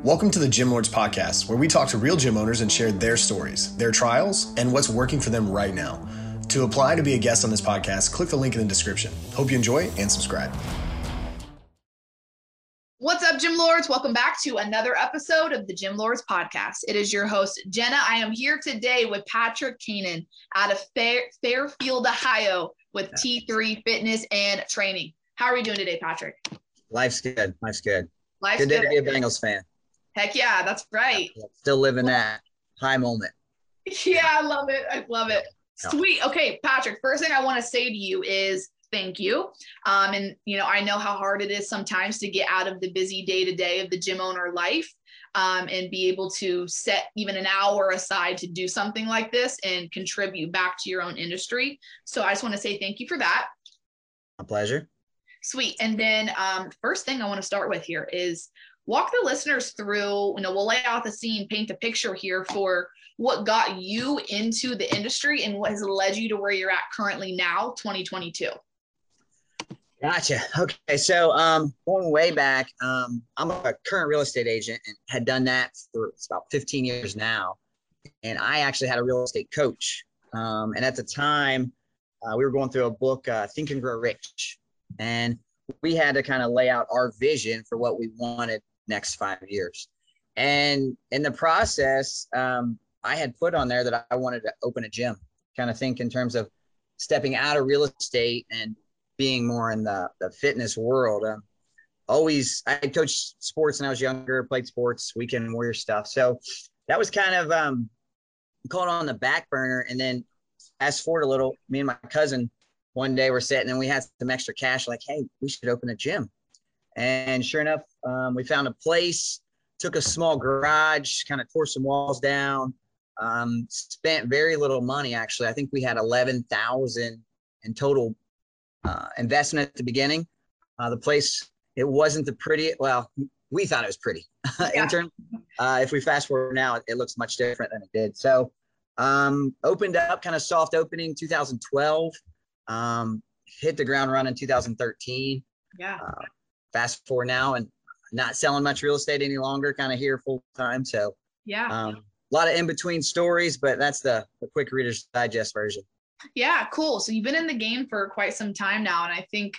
Welcome to the Gym Lords Podcast, where we talk to real gym owners and share their stories, their trials, and what's working for them right now. To apply to be a guest on this podcast, click the link in the description. Hope you enjoy and subscribe. What's up, Gym Lords? Welcome back to another episode of the Gym Lords Podcast. It is your host, Jenna. I am here today with Patrick Kanan out of Fairfield, Ohio with T3 Fitness and Training. How are we doing today, Patrick? Life's good. Life's good. Life's good day to be a Bengals fan. Heck yeah, that's right. Still living that high moment. Yeah, I love it. I love it. Sweet. Okay, Patrick, first thing I want to say to you is thank you. And, I know how hard it is sometimes to get out of the busy day-to-day of the gym owner life and be able to set even an hour aside to do something like this and contribute back to your own industry. So I just want to say thank you for that. My pleasure. Sweet. And then first thing I want to start with here is walk the listeners through, we'll lay out the scene, paint the picture here for what got you into the industry and what has led you to where you're at currently now, 2022. Gotcha. Okay. So going way back, I'm a current real estate agent and had done that for about 15 years now. And I actually had a real estate coach. And at the time, we were going through a book, Think and Grow Rich. And we had to kind of lay out our vision for what we wanted next 5 years. And in the process, I had put on there that I wanted to open a gym, kind of think in terms of stepping out of real estate and being more in the fitness world. I coached sports when I was younger, played sports, weekend warrior stuff. So that was kind of caught on the back burner. And then fast forward a little, me and my cousin one day we're sitting and we had some extra cash, like, hey, we should open a gym. And sure enough, we found a place, took a small garage, kind of tore some walls down, spent very little money, actually. I think we had $11,000 in total investment at the beginning. The place, it wasn't the prettiest. Well, we thought it was pretty. Yeah. If we fast forward now, it looks much different than it did. So opened up, kind of soft opening 2012, hit the ground running 2013. Yeah. Fast forward now and not selling much real estate any longer, kind of here full time. So yeah, a lot of in-between stories, but that's the quick Reader's Digest version. Yeah, cool. So you've been in the game for quite some time now. And I think,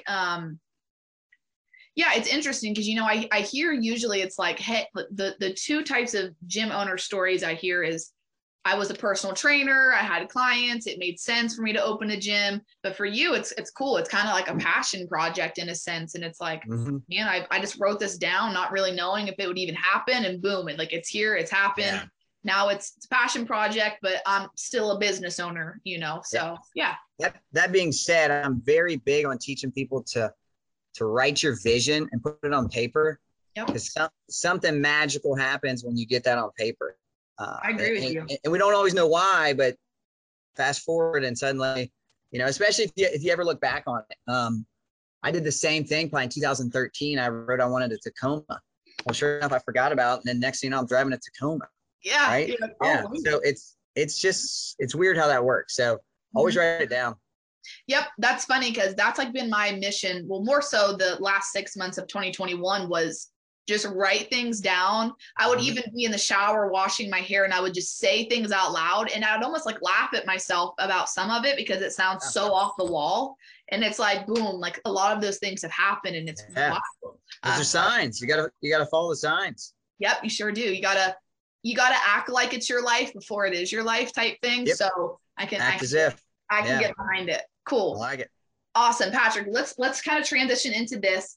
it's interesting because, I hear usually it's like, hey, the two types of gym owner stories I hear is I was a personal trainer. I had clients. It made sense for me to open a gym. But for you, it's cool. It's kind of like a passion project in a sense. And it's like, man, I just wrote this down, not really knowing if it would even happen. And boom, it's here, it's happened. Yeah. Now it's a passion project, but I'm still a business owner, So yeah. That being said, I'm very big on teaching people to write your vision and put it on paper. Yep. Because something magical happens when you get that on paper. I agree with you. And we don't always know why, but fast forward and suddenly, especially if you ever look back on it. I did the same thing probably in 2013. I wrote I wanted a Tacoma. Well, sure enough, I forgot about it. And then next thing you know, I'm driving a Tacoma. Yeah. Right. Yeah. So it's weird how that works. So always write it down. Yep. That's funny because that's been my mission. Well, more so the last 6 months of 2021 was just write things down. I would even be in the shower washing my hair and I would just say things out loud and I'd almost laugh at myself about some of it because it sounds so off the wall. And it's like, boom, a lot of those things have happened and it's wild. Those are signs. You gotta follow the signs. Yep, you sure do. You gotta act like it's your life before it is your life type thing. Yep. So I can get behind it. Cool. I like it. Awesome. Patrick, let's kind of transition into this.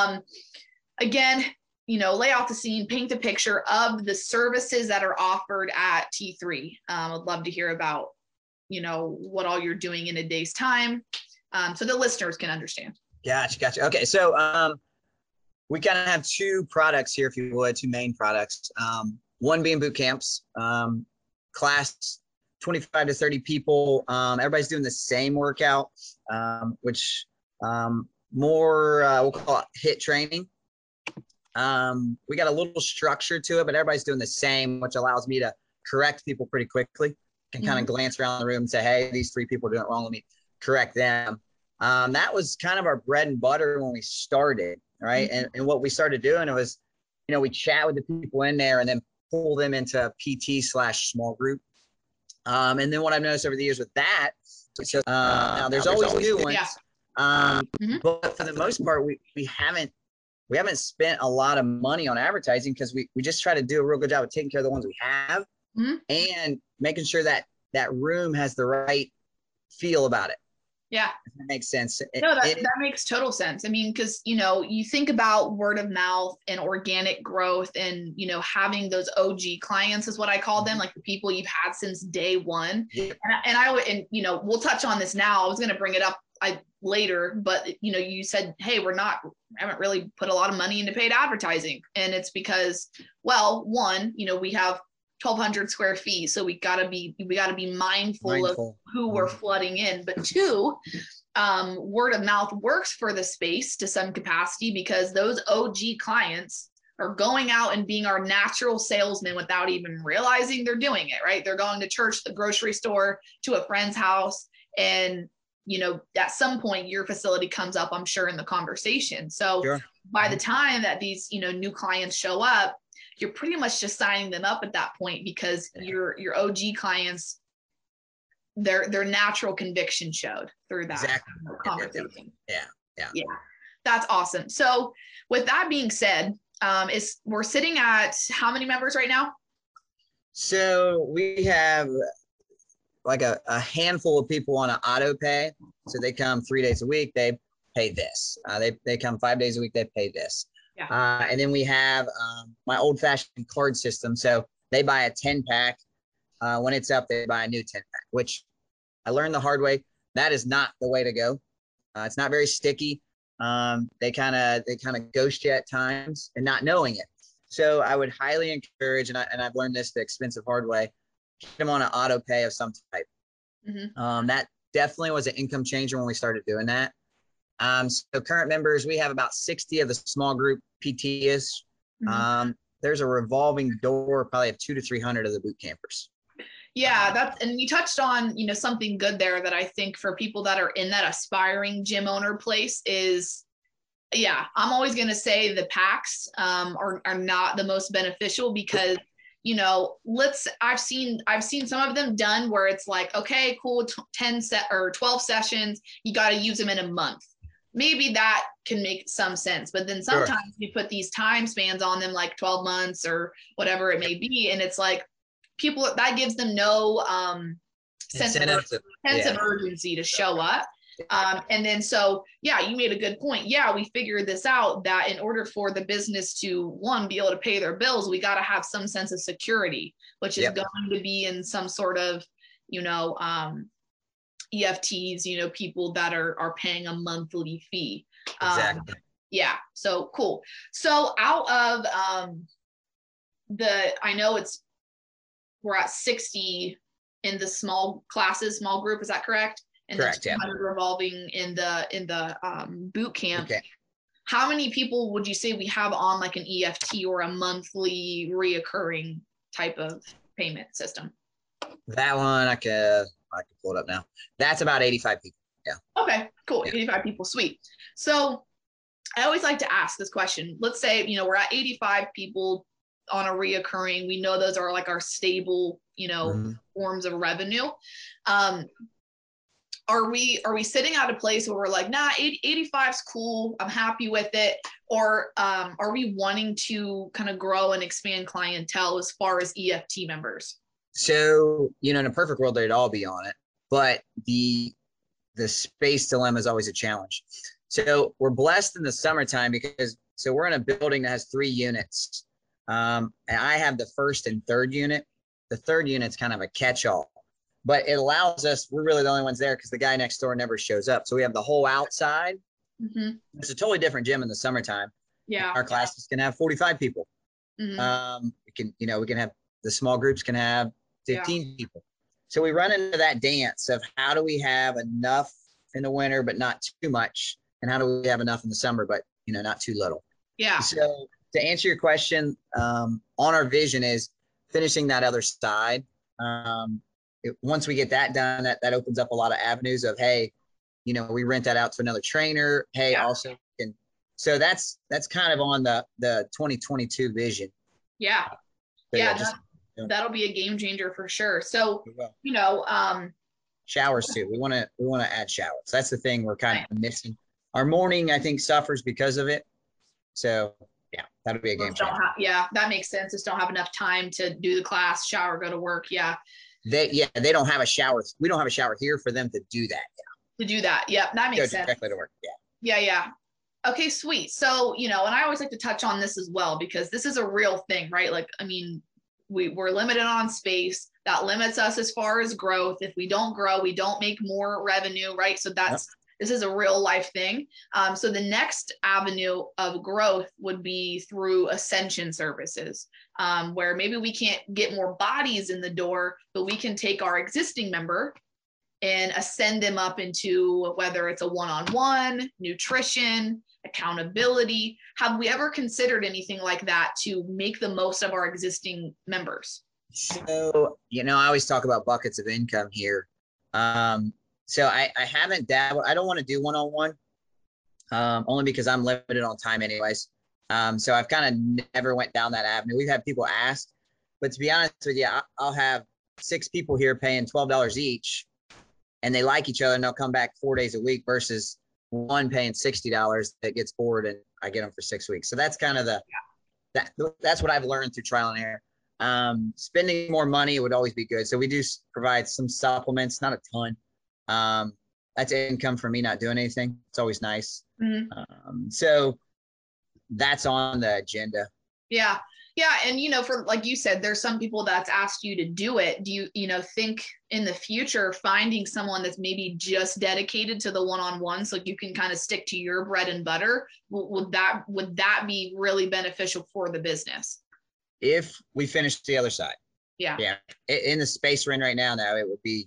Again, lay out the scene, paint the picture of the services that are offered at T3. I'd love to hear about, what all you're doing in a day's time, so the listeners can understand. Gotcha. Okay. So we kind of have two products here, if you would, two main products. One being boot camps, class 25 to 30 people. Everybody's doing the same workout, which we'll call it HIIT training. We got a little structure to it, but everybody's doing the same, which allows me to correct people pretty quickly. Can kind of glance around the room and say, hey, these three people are doing it wrong. Let me correct them. That was kind of our bread and butter when we started, right? And what we started doing, it was, we chat with the people in there and then pull them into a PT/small group. And then what I've noticed over the years with that, now there's always new ones. Yeah. But for the most part, we haven't spent a lot of money on advertising because we just try to do a real good job of taking care of the ones we have and making sure that that room has the right feel about it. Yeah. If that makes sense. No, that makes total sense. I mean, because, you think about word of mouth and organic growth and, having those OG clients is what I call them, like the people you've had since day one. Yeah. And we'll touch on this now. I was going to bring it up later, but, you said, hey, I haven't really put a lot of money into paid advertising. And it's because, well, one, we have 1,200 square feet. So we gotta be mindful of who we're flooding in. But two, word of mouth works for the space to some capacity because those OG clients are going out and being our natural salesmen without even realizing they're doing it, right? They're going to church, the grocery store, to a friend's house. And, at some point your facility comes up, I'm sure, in the conversation. So sure. By the time that these, new clients show up, you're pretty much just signing them up at that point because your OG clients, their natural conviction showed through that conversation. Yeah. That's awesome. So with that being said, we're sitting at how many members right now? So we have like a handful of people on an auto pay. So they come 3 days a week, they pay this. They come 5 days a week, they pay this. Yeah. And then we have my old fashioned card system. So they buy a 10-pack. When it's up, they buy a new 10-pack, which I learned the hard way. That is not the way to go. It's not very sticky. They kind of ghost you at times and not knowing it. So I would highly encourage, and I've learned this the expensive hard way, get them on an auto pay of some type. That definitely was an income changer when we started doing that. So current members, we have about 60 of the small group PTs. There's a revolving door, probably of 200 to 300 of the boot campers. Yeah, and you touched on, something good there that I think for people that are in that aspiring gym owner place is, I'm always going to say the packs are not the most beneficial because, I've seen some of them done where it's like, okay, cool, 12 sessions, you got to use them in a month. Maybe that can make some sense, but then sometimes you put these time spans on them, like 12 months or whatever it may be. And it's like people, that gives them no sense of urgency to show up. And then, so, you made a good point. We figured this out, that in order for the business to, one, be able to pay their bills, we got to have some sense of security, which is going to be in some sort of, EFTs, people that are paying a monthly fee. Exactly. So cool. So out of I know we're at 60 in the small group. Is that correct? And correct. Yeah. Revolving in the boot camp. Okay. How many people would you say we have on like an EFT or a monthly reoccurring type of payment system? That one I can pull it up now. That's about 85 people. Yeah. Okay, cool. 85 people. Sweet. So I always like to ask this question. Let's say, we're at 85 people on a reoccurring. We know those are like our stable, forms of revenue. Are we sitting at a place where we're like, nah, 85 is cool, I'm happy with it? Or are we wanting to kind of grow and expand clientele as far as EFT members? So, in a perfect world, they'd all be on it, but the space dilemma is always a challenge. So we're blessed in the summertime because we're in a building that has 3 units. And I have the first and third unit. The third unit's kind of a catch-all, but it allows us, we're really the only ones there because the guy next door never shows up. So we have the whole outside. It's a totally different gym in the summertime. Yeah. Our classes can have 45 people. We can have, the small groups can have 15 people. So we run into that dance of how do we have enough in the winter, but not too much? And how do we have enough in the summer, but not too little? Yeah. So to answer your question, on our vision is finishing that other side. Once we get that done, that opens up a lot of avenues of, hey, we rent that out to another trainer. Hey, also can So that's kind of on the 2022 vision. Yeah. So Yeah. just That'll be a game changer for sure. So, showers too. We want to add showers. That's the thing we're kind of missing. Our morning, I think, suffers because of it. So yeah, that'll be a game changer. Yeah, that makes sense. Just don't have enough time to do the class, shower, go to work. Yeah. They don't have a shower. We don't have a shower here for them to do that. To do that. Yep. That makes sense. Directly to work. Yeah. Yeah. Yeah. Okay, sweet. So, and I always like to touch on this as well, because this is a real thing, right? Like, I mean, we're limited on space. That limits us as far as growth. If we don't grow, we don't make more revenue, right? So this is a real life thing. So the next avenue of growth would be through ascension services, where maybe we can't get more bodies in the door, but we can take our existing member and ascend them up into, whether it's a one-on-one, nutrition, accountability. Have we ever considered anything like that to make the most of our existing members? So, I always talk about buckets of income here. So I haven't dabbled. I don't want to do one-on-one, only because I'm limited on time anyways. So I've kind of never went down that avenue. We've had people ask, but to be honest with you, I'll have 6 people here paying $12 each, and they like each other, and they'll come back 4 days a week versus one paying $60 that gets bored and I get them for 6 weeks. So that's kind of that's what I've learned through trial and error. Spending more money would always be good. So we do provide some supplements, not a ton. That's income for me not doing anything. It's always nice. Mm-hmm. So that's on the agenda. Yeah. Yeah. And, for, like you said, there's some people that's asked you to do it. Do you, think in the future, finding someone that's maybe just dedicated to the one-on-one, so you can kind of stick to your bread and butter, would that be really beneficial for the business? If we finish the other side. Yeah. Yeah. In the space we're in right now, it would be,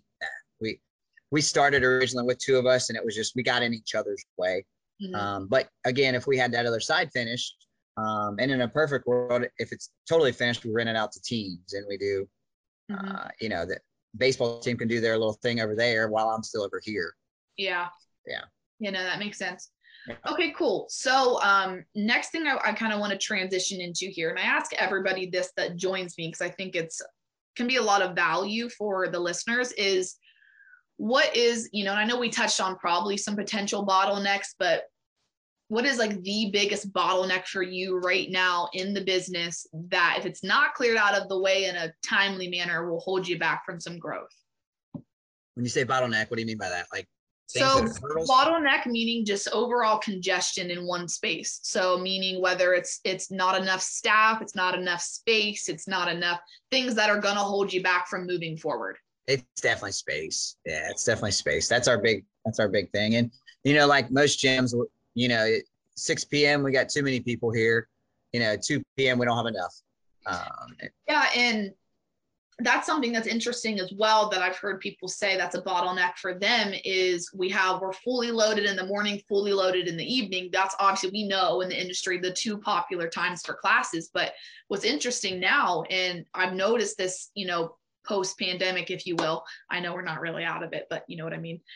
we started originally with 2 of us, and it was just, we got in each other's way. Mm-hmm. But again, if we had that other side finished, and in a perfect world, if it's totally finished, we rent it out to teams, and we do, mm-hmm. The baseball team can do their little thing over there while I'm still over here. Yeah. Yeah. That makes sense. Yeah. Okay, cool. So next thing I kind of want to transition into here, and I ask everybody this that joins me, because I think can be a lot of value for the listeners, is what is, and I know we touched on probably some potential bottlenecks, but what is like the biggest bottleneck for you right now in the business that, if it's not cleared out of the way in a timely manner, will hold you back from some growth? When you say bottleneck, what do you mean by that? Like, so bottleneck meaning just overall congestion in one space. So meaning whether it's not enough staff, it's not enough space, it's not enough things that are going to hold you back from moving forward. It's definitely space. Yeah, it's definitely space. That's our big thing. And, like most gyms, 6 p.m. we got too many people here. 2 p.m. we don't have enough. Yeah. And that's something that's interesting as well, that I've heard people say that's a bottleneck for them, is we're fully loaded in the morning, fully loaded in the evening. That's obviously, we know in the industry, the 2 popular times for classes. But what's interesting now, and I've noticed this, post-pandemic, if you will, I know we're not really out of it, but you know what I mean,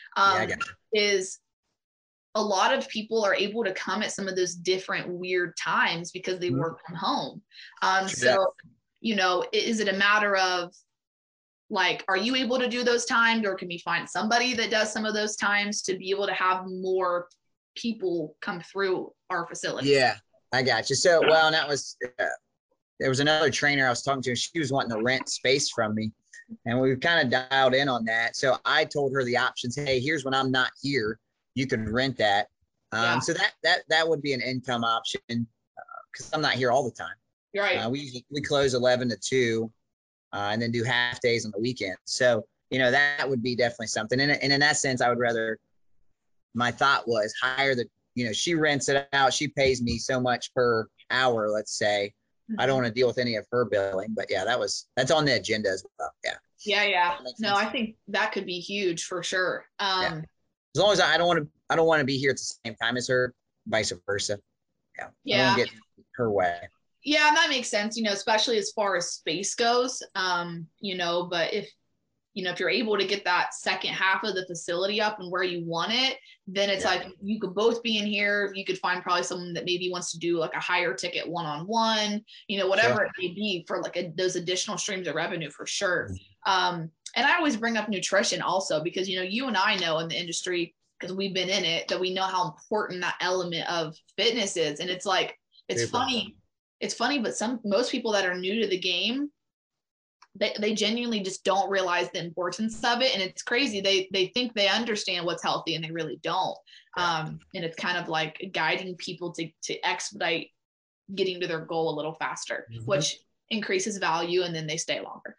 is a lot of people are able to come at some of those different weird times because they work from home. So, is it a matter of, like, are you able to do those times, or can we find somebody that does some of those times to be able to have more people come through our facility? Yeah, I got you. So, and that was, there was another trainer I was talking to, and she was wanting to rent space from me, and we kind of dialed in on that. So I told her the options. Hey, here's when I'm not here. You can rent that. So that would be an income option, because I'm not here all the time. Right. We close 11 to 2, and then do half days on the weekend. So, that would be definitely something. And in that sense, I would rather, my thought was hire she rents it out. She pays me so much per hour, let's say. I don't want to deal with any of her billing, but yeah, that's on the agenda as well. Yeah. Yeah. No, I think that could be huge for sure. As long as I don't want to be here at the same time as her, vice versa. Yeah. I don't get her way. Yeah, that makes sense, especially as far as space goes. But if, if you're able to get that second half of the facility up and where you want it, then it's like you could both be in here. You could find probably someone that maybe wants to do like a higher ticket one-on-one, whatever it may be for like those additional streams of revenue for sure. And I always bring up nutrition also because, you and I know in the industry, because we've been in it, that we know how important that element of fitness is. And it's like, it's funny, but most people that are new to the game, they genuinely just don't realize the importance of it. And it's crazy. They think they understand what's healthy and they really don't. And it's kind of like guiding people to expedite getting to their goal a little faster, which increases value and then they stay longer.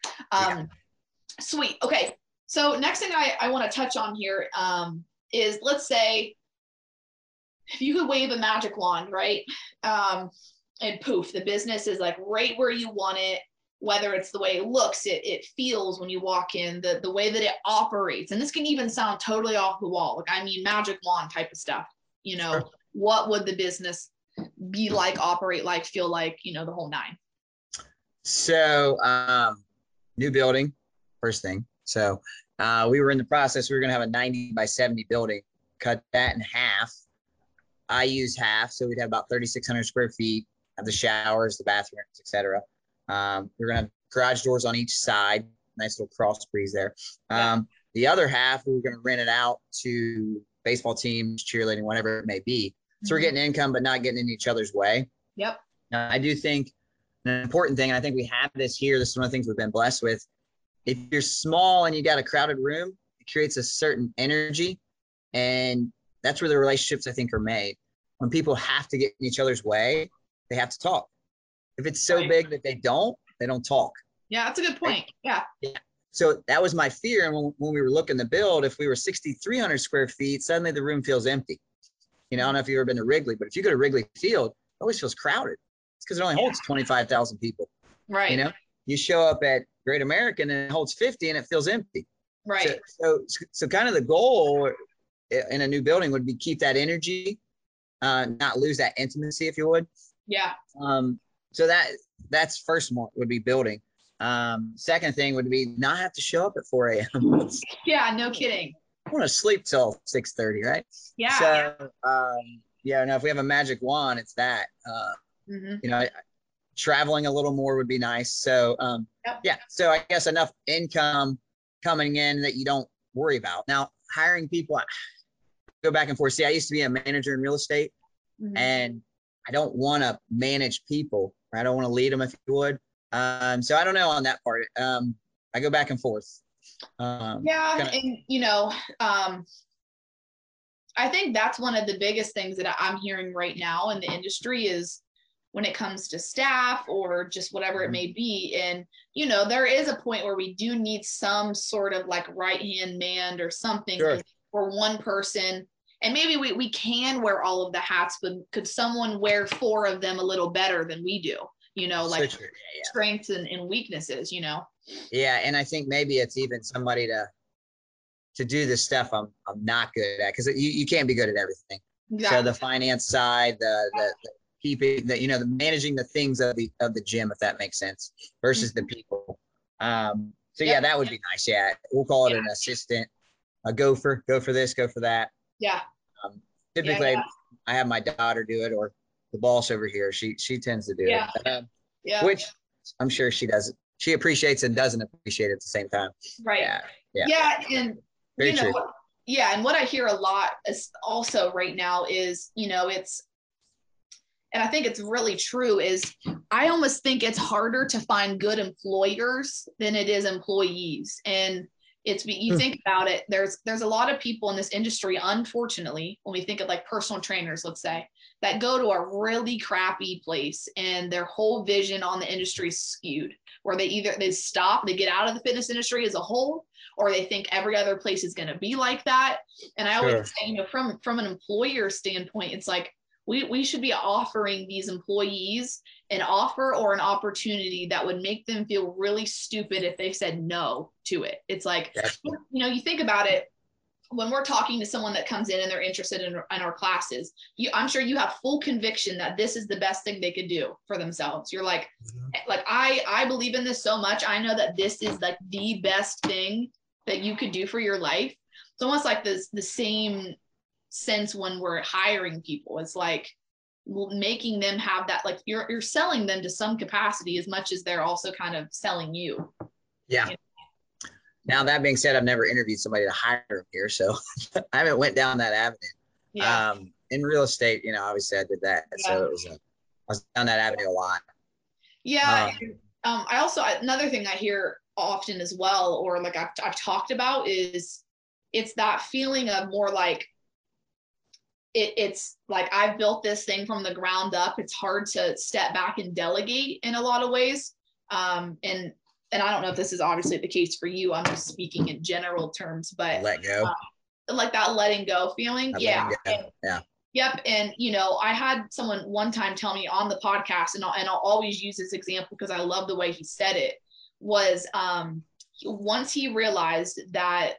Sweet. Okay. So next thing I want to touch on here is, let's say if you could wave a magic wand, right? And poof, the business is like right where you want it, whether it's the way it looks, it feels when you walk in, the way that it operates. And this can even sound totally off the wall. Like, I mean, magic wand type of stuff, what would the business be like, operate like, feel like, the whole nine? So, new building, first thing. So, we were in the process, we were going to have a 90 by 70 building, cut that in half. I use half. So we'd have about 3,600 square feet, have the showers, the bathrooms, etc. We're going to have garage doors on each side. Nice little cross breeze there. The other half, we were going to rent it out to baseball teams, cheerleading, whatever it may be. So we're getting income, but not getting in each other's way. Yep. I do think an important thing, and I think we have this here, this is one of the things we've been blessed with. If you're small and you got a crowded room, it creates a certain energy. And that's where the relationships, I think, are made. When people have to get in each other's way, they have to talk. If it's so big that they don't talk. Yeah, that's a good point. Yeah. So that was my fear. And when we were looking to build, if we were 6,300 square feet, suddenly the room feels empty. I don't know if you've ever been to Wrigley, but if you go to Wrigley Field, it always feels crowded. It's because it only holds 25,000 people. Right. You show up at Great American and it holds 50 and it feels empty. Right. So kind of the goal in a new building would be keep that energy, not lose that intimacy, if you would. Yeah. So that's first one would be building. Second thing would be not have to show up at 4 a.m. Yeah, no kidding. I want to sleep till 6:30, right? Yeah. So no, if we have a magic wand, it's that. Traveling a little more would be nice. So so I guess enough income coming in that you don't worry about. Now, hiring people, I go back and forth. See, I used to be a manager in real estate, and I don't want to manage people. Right? I don't want to lead them, if you would. So I don't know on that part. I go back and forth. I think that's one of the biggest things that I'm hearing right now in the industry is when it comes to staff or just whatever it may be. And, there is a point where we do need some sort of like right-hand man or something for one person. And maybe we can wear all of the hats, but could someone wear 4 of them a little better than we do? Strengths and weaknesses, Yeah. And I think maybe it's even somebody to do the stuff I'm not good at, because you can't be good at everything. Exactly. So the finance side, the keeping the managing the things of the gym, if that makes sense, versus the people. That would be nice. Yeah. We'll call it an assistant, a gopher, go for this, go for that. Yeah. Typically I have my daughter do it, or the boss over here. She tends to do it. Which I'm sure she does. She appreciates and doesn't appreciate it at the same time. Right. Yeah. And very true. And what I hear a lot is also right now is, and I think it's really true, is I almost think it's harder to find good employers than it is employees. And you think about it, there's a lot of people in this industry, unfortunately, when we think of like personal trainers, let's say, that go to a really crappy place and their whole vision on the industry is skewed, where they get out of the fitness industry as a whole, or they think every other place is going to be like that. And I always say, from an employer standpoint, it's like, we should be offering these employees an offer or an opportunity that would make them feel really stupid if they said no to it. It's like, you think about it, when we're talking to someone that comes in and they're interested in our classes, I'm sure you have full conviction that this is the best thing they could do for themselves. You're like I believe in this so much. I know that this is like the best thing that you could do for your life. It's almost like the same sense when we're hiring people. It's like making them have that, like you're selling them to some capacity as much as they're also kind of selling you. Yeah. You know? Now that being said, I've never interviewed somebody to hire them here, so I haven't went down that avenue. Yeah. In real estate, obviously I did that, so it was I was down that avenue a lot. Yeah. I also, another thing I hear often as well, or like I've talked about, is it's that feeling of more like it's like I've built this thing from the ground up. It's hard to step back and delegate in a lot of ways. And I don't know if this is obviously the case for you. I'm just speaking in general terms, but Let go. Like that letting go feeling. Yeah. Yeah. Yep. And, I had someone one time tell me on the podcast, and I'll always use this example because I love the way he said it, was once he realized that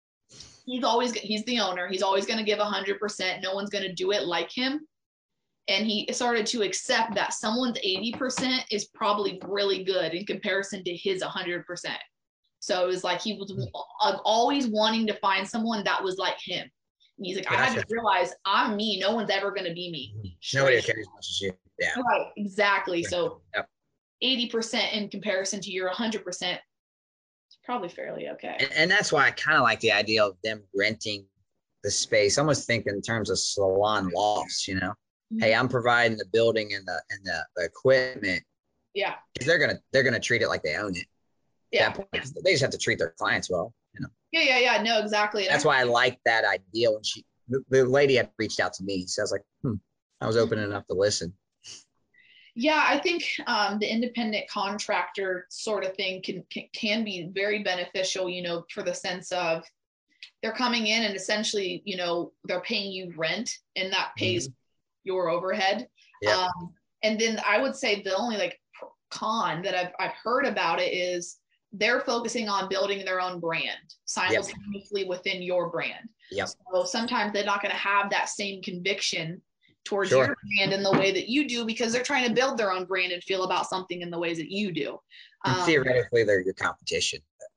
he's the owner, he's always going to give 100%. No one's going to do it like him. And he started to accept that someone's 80% is probably really good in comparison to his 100%. So it was like he was always wanting to find someone that was like him. And he's like, gotcha. I had to realize I'm me. No one's ever going to be me. Nobody cares as much as you. Yeah. Right. Exactly. So yep. 80% in comparison to your 100%, it's probably fairly okay. And that's why I kind of like the idea of them renting the space. I almost think in terms of salon lofts, Hey, I'm providing the building and the equipment. Yeah. They're gonna treat it like they own it. Yeah. They just have to treat their clients well, Yeah. No, exactly. That's why I like that idea when the lady had reached out to me. So I was like, I was open enough to listen. Yeah, I think the independent contractor sort of thing can be very beneficial, for the sense of they're coming in and essentially, they're paying you rent, and that pays your overhead. Yep. And then I would say the only con that I've heard about it is they're focusing on building their own brand simultaneously within your brand. Yep. So sometimes they're not going to have that same conviction towards your brand in the way that you do, because they're trying to build their own brand and feel about something in the ways that you do. Theoretically, they're your competition.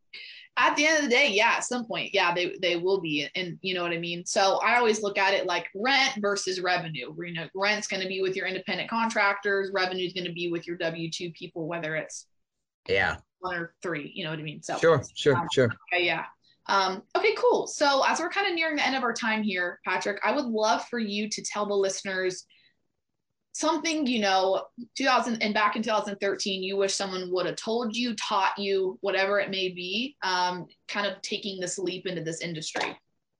At the end of the day, at some point, they will be. And you know what I mean? So I always look at it like rent versus revenue. Rent's going to be with your independent contractors. Revenue is going to be with your W-2 people, whether it's 1 or 3, you know what I mean? So sure. Okay, yeah. Okay, cool. So as we're kind of nearing the end of our time here, Patrick, I would love for you to tell the listeners something, 2000 and back in 2013, you wish someone would have told you, taught you, whatever it may be, kind of taking this leap into this industry.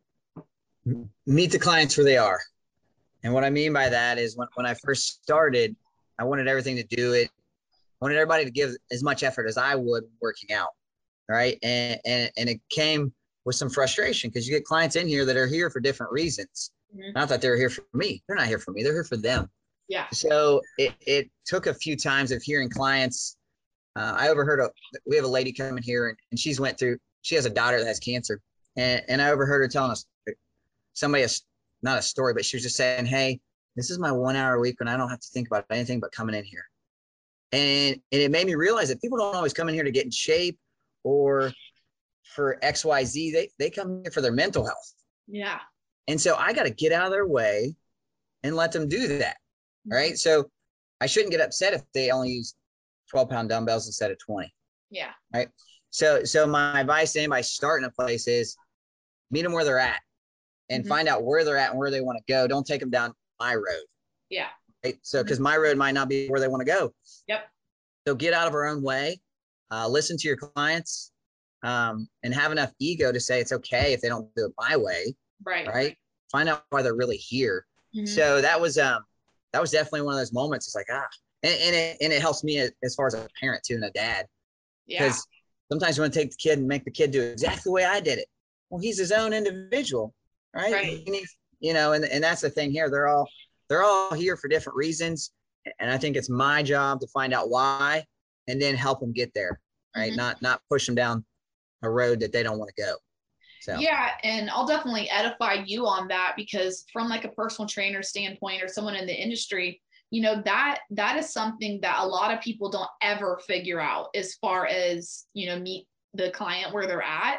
Meet the clients where they are. And what I mean by that is when I first started, I wanted everything to do it. I wanted everybody to give as much effort as I would working out. Right. And it came with some frustration because you get clients in here that are here for different reasons. Not that they're here for me. They're not here for me. They're here for them. Yeah. So it took a few times of hearing clients. I overheard we have a lady coming here and she has a daughter that has cancer. And I overheard her telling us not a story, but she was just saying, hey, this is my 1 hour a week when I don't have to think about anything but coming in here. And it made me realize that people don't always come in here to get in shape or for XYZ. They come here for their mental health. Yeah. And so I got to get out of their way and let them do that. Right. So I shouldn't get upset if they only use 12-pound dumbbells instead of 20. Yeah. Right. So my advice to anybody starting a place is meet them where they're at and find out where they're at and where they want to go. Don't take them down my road. Yeah. Right. So, because my road might not be where they want to go. Yep. So get out of our own way, listen to your clients, and have enough ego to say it's okay if they don't do it my way. Right. Right. Find out why they're really here. So that was definitely one of those moments. It's like, and it helps me as far as a parent too and a dad. Yeah. Because sometimes you want to take the kid and make the kid do it exactly the way I did it. Well, he's his own individual, right? He needs, and that's the thing here. They're all here for different reasons. And I think it's my job to find out why and then help them get there, right? Not push them down a road that they don't want to go. So. Yeah. And I'll definitely edify you on that, because from like a personal trainer standpoint or someone in the industry, that is something that a lot of people don't ever figure out as far as, meet the client where they're at.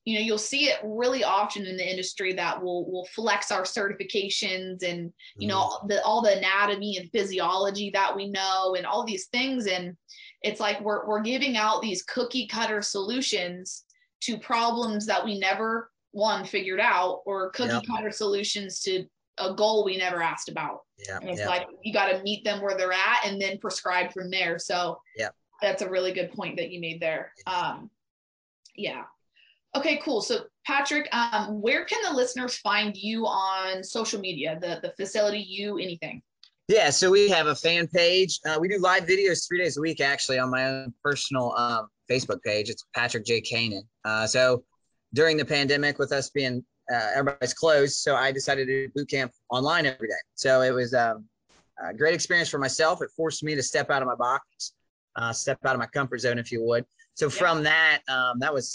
you'll see it really often in the industry that we'll flex our certifications and, all the anatomy and physiology that we know and all these things. And it's like, we're giving out these cookie cutter solutions to problems that we never figured out, or cookie cutter solutions to a goal we never asked about. And it's like, you got to meet them where they're at and then prescribe from there. So that's a really good point that you made there. Okay, cool. So Patrick, where can the listeners find you on social media, the facility, anything? Yeah, so we have a fan page. We do live videos 3 days a week, actually, on my own personal Facebook page. It's Patrick J. Kanan. So during the pandemic, with us being everybody's closed, so I decided to do boot camp online every day. So it was a great experience for myself. It forced me to step out of my box, step out of my comfort zone, if you would. So from that, that was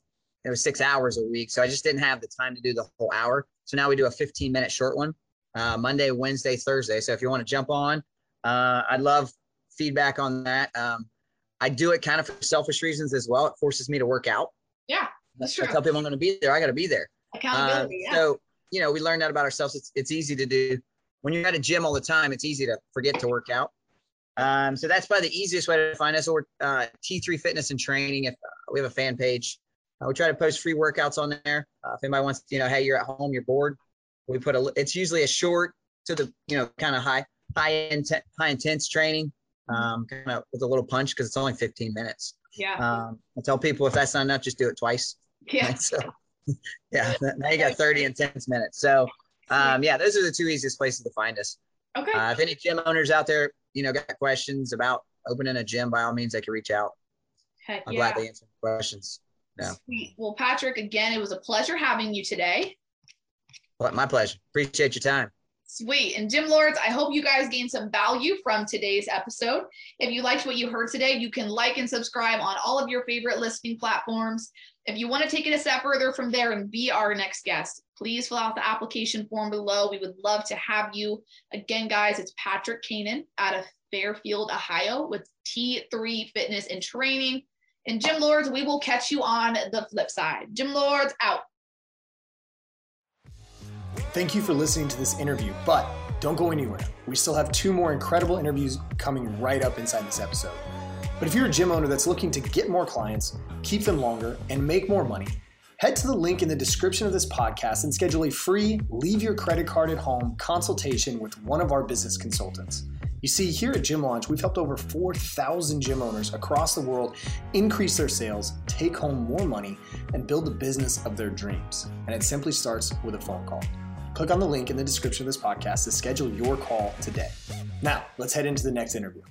6 hours a week. So I just didn't have the time to do the whole hour. So now we do a 15-minute short one, Monday, Wednesday, Thursday. So if you want to jump on, I'd love feedback on that. I do it kind of for selfish reasons as well. It forces me to work out. Yeah, that's true. I tell people I'm going to be there. I got to be there. Accountability. So, we learned that about ourselves. It's easy to do. When you're at a gym all the time, it's easy to forget to work out. So that's probably the easiest way to find us, or T3 Fitness and Training. If we have a fan page, we try to post free workouts on there. If anybody wants, hey, you're at home, you're bored, we put it's usually a short to the, kind of high intense training, kind of with a little punch, because it's only 15 minutes. Yeah. I tell people, if that's not enough, just do it twice. Yeah. So, now you got 30 intense minutes. So, those are the two easiest places to find us. Okay. If any gym owners out there, got questions about opening a gym, by all means, they can reach out. Heck I'm glad to answer questions. Yeah. Sweet. Well, Patrick, again, it was a pleasure having you today. Well, my pleasure. Appreciate your time. Sweet. And Gym Lords, I hope you guys gained some value from today's episode. If you liked what you heard today, you can like and subscribe on all of your favorite listening platforms. If you want to take it a step further from there and be our next guest, please fill out the application form below. We would love to have you. Again, guys, it's Patrick Kanan out of Fairfield, Ohio, with T3 Fitness and Training. And Gym Lords, we will catch you on the flip side. Gym Lords out. Thank you for listening to this interview, but don't go anywhere. We still have 2 more incredible interviews coming right up inside this episode. But if you're a gym owner that's looking to get more clients, keep them longer, and make more money, head to the link in the description of this podcast and schedule a free leave your credit card at home consultation with one of our business consultants. You see, here at Gym Launch, we've helped over 4,000 gym owners across the world increase their sales, take home more money, and build the business of their dreams. And it simply starts with a phone call. Click on the link in the description of this podcast to schedule your call today. Now, let's head into the next interview.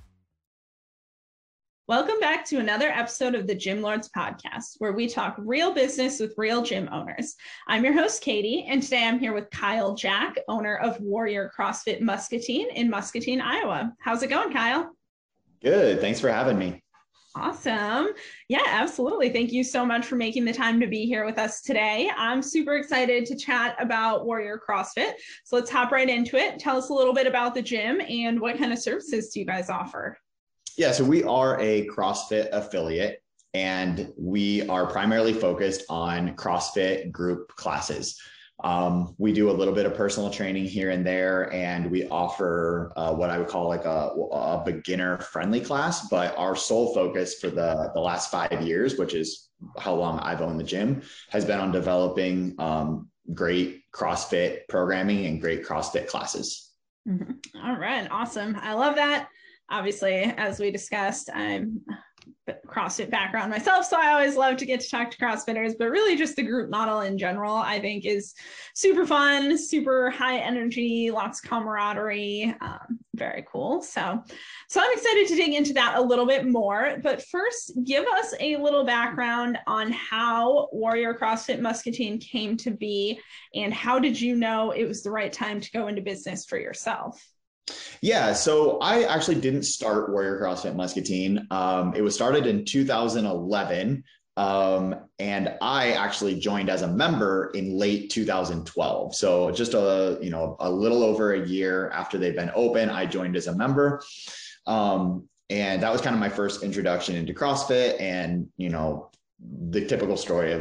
Welcome back to another episode of the Gym Lords podcast, where we talk real business with real gym owners. I'm your host, Katie, and today I'm here with Kyle Jack, owner of Warrior CrossFit Muscatine in Muscatine, Iowa. How's it going, Kyle? Good. Thanks for having me. Awesome. Yeah, absolutely. Thank you so much for making the time to be here with us today. I'm super excited to chat about Warrior CrossFit. So let's hop right into it. Tell us a little bit about the gym and what kind of services do you guys offer? Yeah, so we are a CrossFit affiliate, and we are primarily focused on CrossFit group classes. We do a little bit of personal training here and there, and we offer what I would call like a beginner-friendly class, but our sole focus for the last 5 years, which is how long I've owned the gym, has been on developing great CrossFit programming and great CrossFit classes. Mm-hmm. All right, awesome. I love that. Obviously, as we discussed, I'm a CrossFit background myself, so I always love to get to talk to CrossFitters, but really just the group model in general, I think is super fun, super high energy, lots of camaraderie, very cool. So I'm excited to dig into that a little bit more, but first give us a little background on how Warrior CrossFit Muscatine came to be, and how did you know it was the right time to go into business for yourself? Yeah, so I actually didn't start Warrior CrossFit Muscatine. It was started in 2011, and I actually joined as a member in late 2012. So just a little over a year after they've been open, I joined as a member, and that was kind of my first introduction into CrossFit. And the typical story of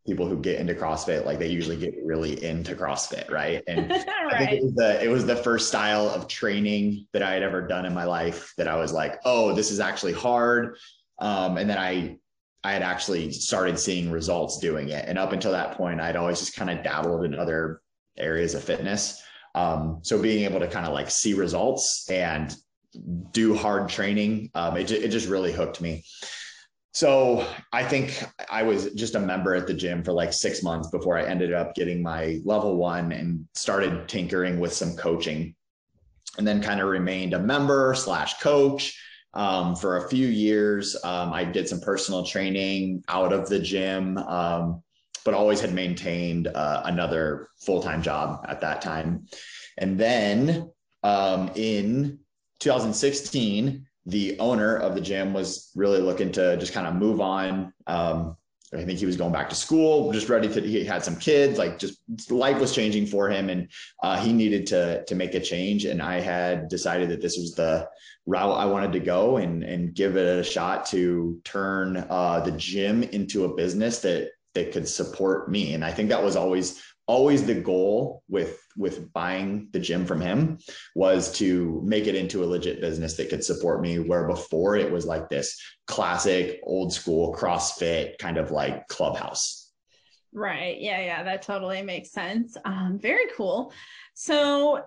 people who get into CrossFit, like they usually get really into CrossFit, right? And Right. I think it was the first style of training that I had ever done in my life that I was like, oh, this is actually hard. And then I had actually started seeing results doing it. And up until that point, I'd always just kind of dabbled in other areas of fitness. So being able to kind of like see results and do hard training, it just really hooked me. So I think I was just a member at the gym for like 6 months before I ended up getting my level 1 and started tinkering with some coaching, and then kind of remained a member / coach for a few years. I did some personal training out of the gym, but always had maintained another full-time job at that time. And then in 2016, the owner of the gym was really looking to just kind of move on. I think he was going back to school, just ready to, he had some kids, like just life was changing for him, and he needed to make a change. And I had decided that this was the route I wanted to go and give it a shot to turn the gym into a business that could support me. And I think that was always the goal with buying the gym from him, was to make it into a legit business that could support me, where before it was like this classic old school CrossFit kind of like clubhouse. Right. Yeah. That totally makes sense. Very cool. So,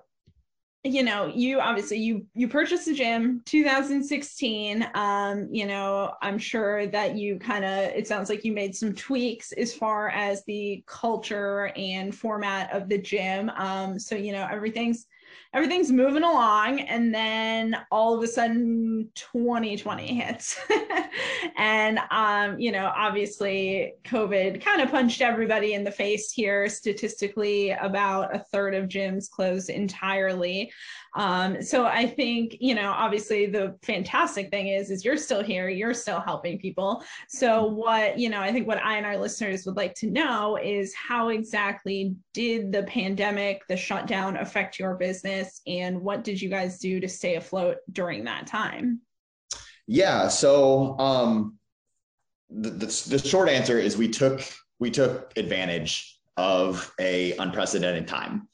you obviously you purchased the gym 2016. I'm sure that you it sounds like you made some tweaks as far as the culture and format of the gym. So, everything's moving along, and then all of a sudden 2020 hits. And obviously COVID kind of punched everybody in the face here. Statistically, about a third of gyms closed entirely. So I think, obviously the fantastic thing is you're still here, you're still helping people. So what, I think what I and our listeners would like to know is, how exactly did the pandemic, the shutdown, affect your business, and what did you guys do to stay afloat during that time? Yeah. So the short answer is we took advantage of a unprecedented time.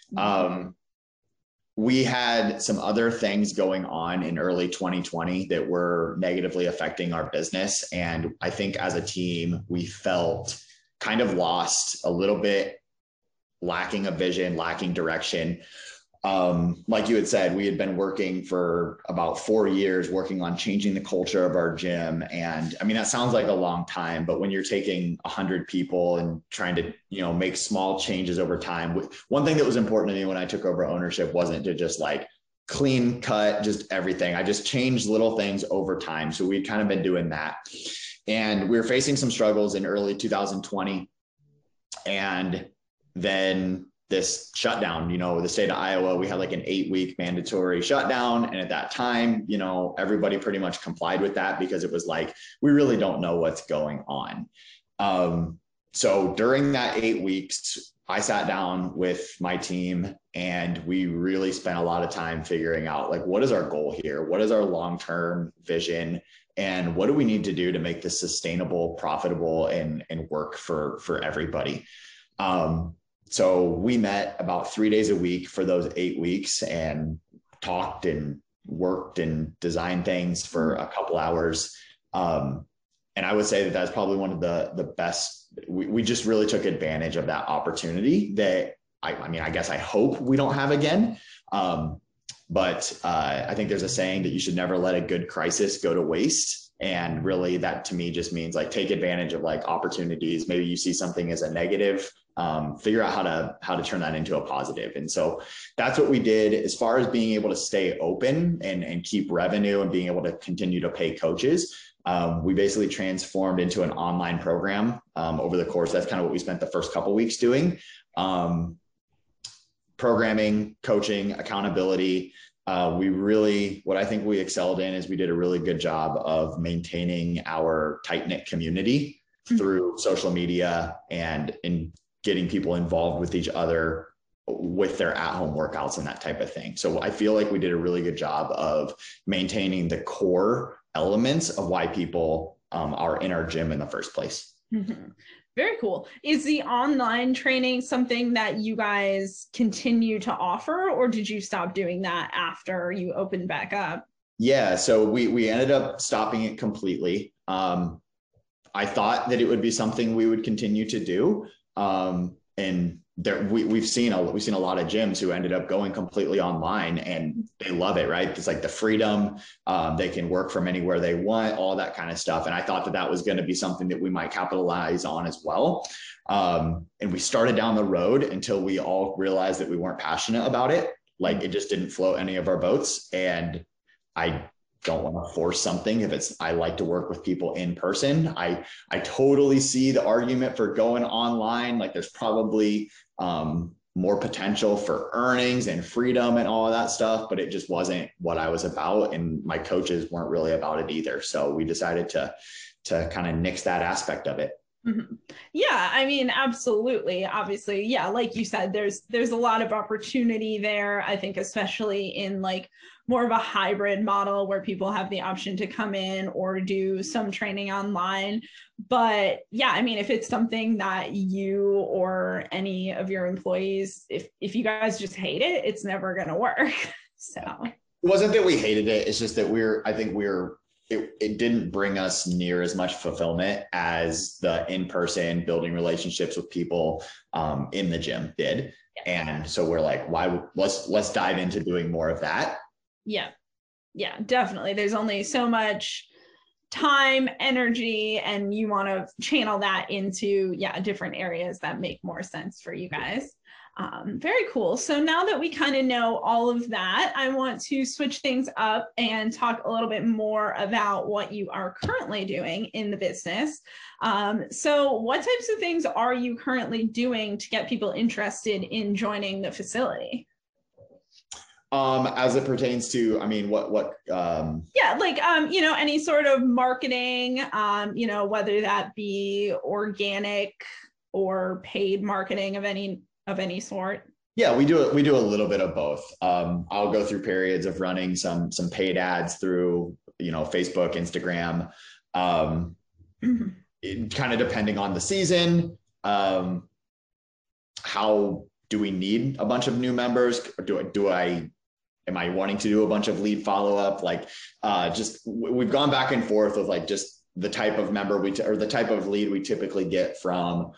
We had some other things going on in early 2020 that were negatively affecting our business. And I think as a team, we felt kind of lost a little bit, lacking a vision, lacking direction. Like you had said, we had been working for about 4 years, working on changing the culture of our gym. And I mean, that sounds like a long time, but when you're taking 100 people and trying to, make small changes over time, one thing that was important to me when I took over ownership wasn't to just like clean cut, just everything. I just changed little things over time. So we'd kind of been doing that. And we were facing some struggles in early 2020. And then this shutdown, the state of Iowa, we had like an 8-week mandatory shutdown. And at that time, everybody pretty much complied with that, because it was like, we really don't know what's going on. So during that 8 weeks, I sat down with my team and we really spent a lot of time figuring out, like, what is our goal here? What is our long-term vision? And what do we need to do to make this sustainable, profitable, and work for everybody? So we met about 3 days a week for those 8 weeks and talked and worked and designed things for a couple hours. And I would say that that's probably one of the best. We just really took advantage of that opportunity that I guess I hope we don't have again. But I think there's a saying that you should never let a good crisis go to waste. And really that to me just means like, take advantage of like opportunities. Maybe you see something as a negative, figure out how to turn that into a positive. And so that's what we did. As far as being able to stay open and keep revenue and being able to continue to pay coaches, we basically transformed into an online program over the course. That's kind of what we spent the first couple of weeks doing. Programming, coaching, accountability. What I think we excelled in is we did a really good job of maintaining our tight-knit community through social media and in getting people involved with each other with their at-home workouts and that type of thing. So I feel like we did a really good job of maintaining the core elements of why people are in our gym in the first place. Mm-hmm. Very cool. Is the online training something that you guys continue to offer, or did you stop doing that after you opened back up? Yeah, so we ended up stopping it completely. I thought that it would be something we would continue to do. And there, we've seen a lot of gyms who ended up going completely online, and they love it, right? It's like the freedom. They can work from anywhere they want, all that kind of stuff. And I thought that was going to be something that we might capitalize on as well. And we started down the road until we all realized that we weren't passionate about it. Like, it just didn't float any of our boats. And I don't want to force something if I like to work with people in person. I totally see the argument for going online. Like, there's probably more potential for earnings and freedom and all of that stuff, but it just wasn't what I was about. And my coaches weren't really about it either. So we decided to kind of nix that aspect of it. Mm-hmm. Yeah, I mean, absolutely. Obviously, yeah, like you said, there's a lot of opportunity there. I think especially in like more of a hybrid model where people have the option to come in or do some training online. But yeah, I mean, if it's something that you or any of your employees, if you guys just hate it, it's never going to work. So it wasn't that we hated it. It's just that it didn't bring us near as much fulfillment as the in-person building relationships with people in the gym did. Yeah. And so we're like, let's dive into doing more of that. Yeah, definitely. There's only so much time, energy, and you want to channel that into, different areas that make more sense for you guys. Very cool. So now that we kind of know all of that, I want to switch things up and talk a little bit more about what you are currently doing in the business. So what types of things are you currently doing to get people interested in joining the facility? As it pertains to, I mean, any sort of marketing, whether that be organic or paid marketing of any sort. Yeah, we do a little bit of both. I'll go through periods of running some paid ads through, Facebook, Instagram, kind of depending on the season. How do we need a bunch of new members? Am I wanting to do a bunch of lead follow-up? Like, we've gone back and forth with like just the type of member or the type of lead we typically get from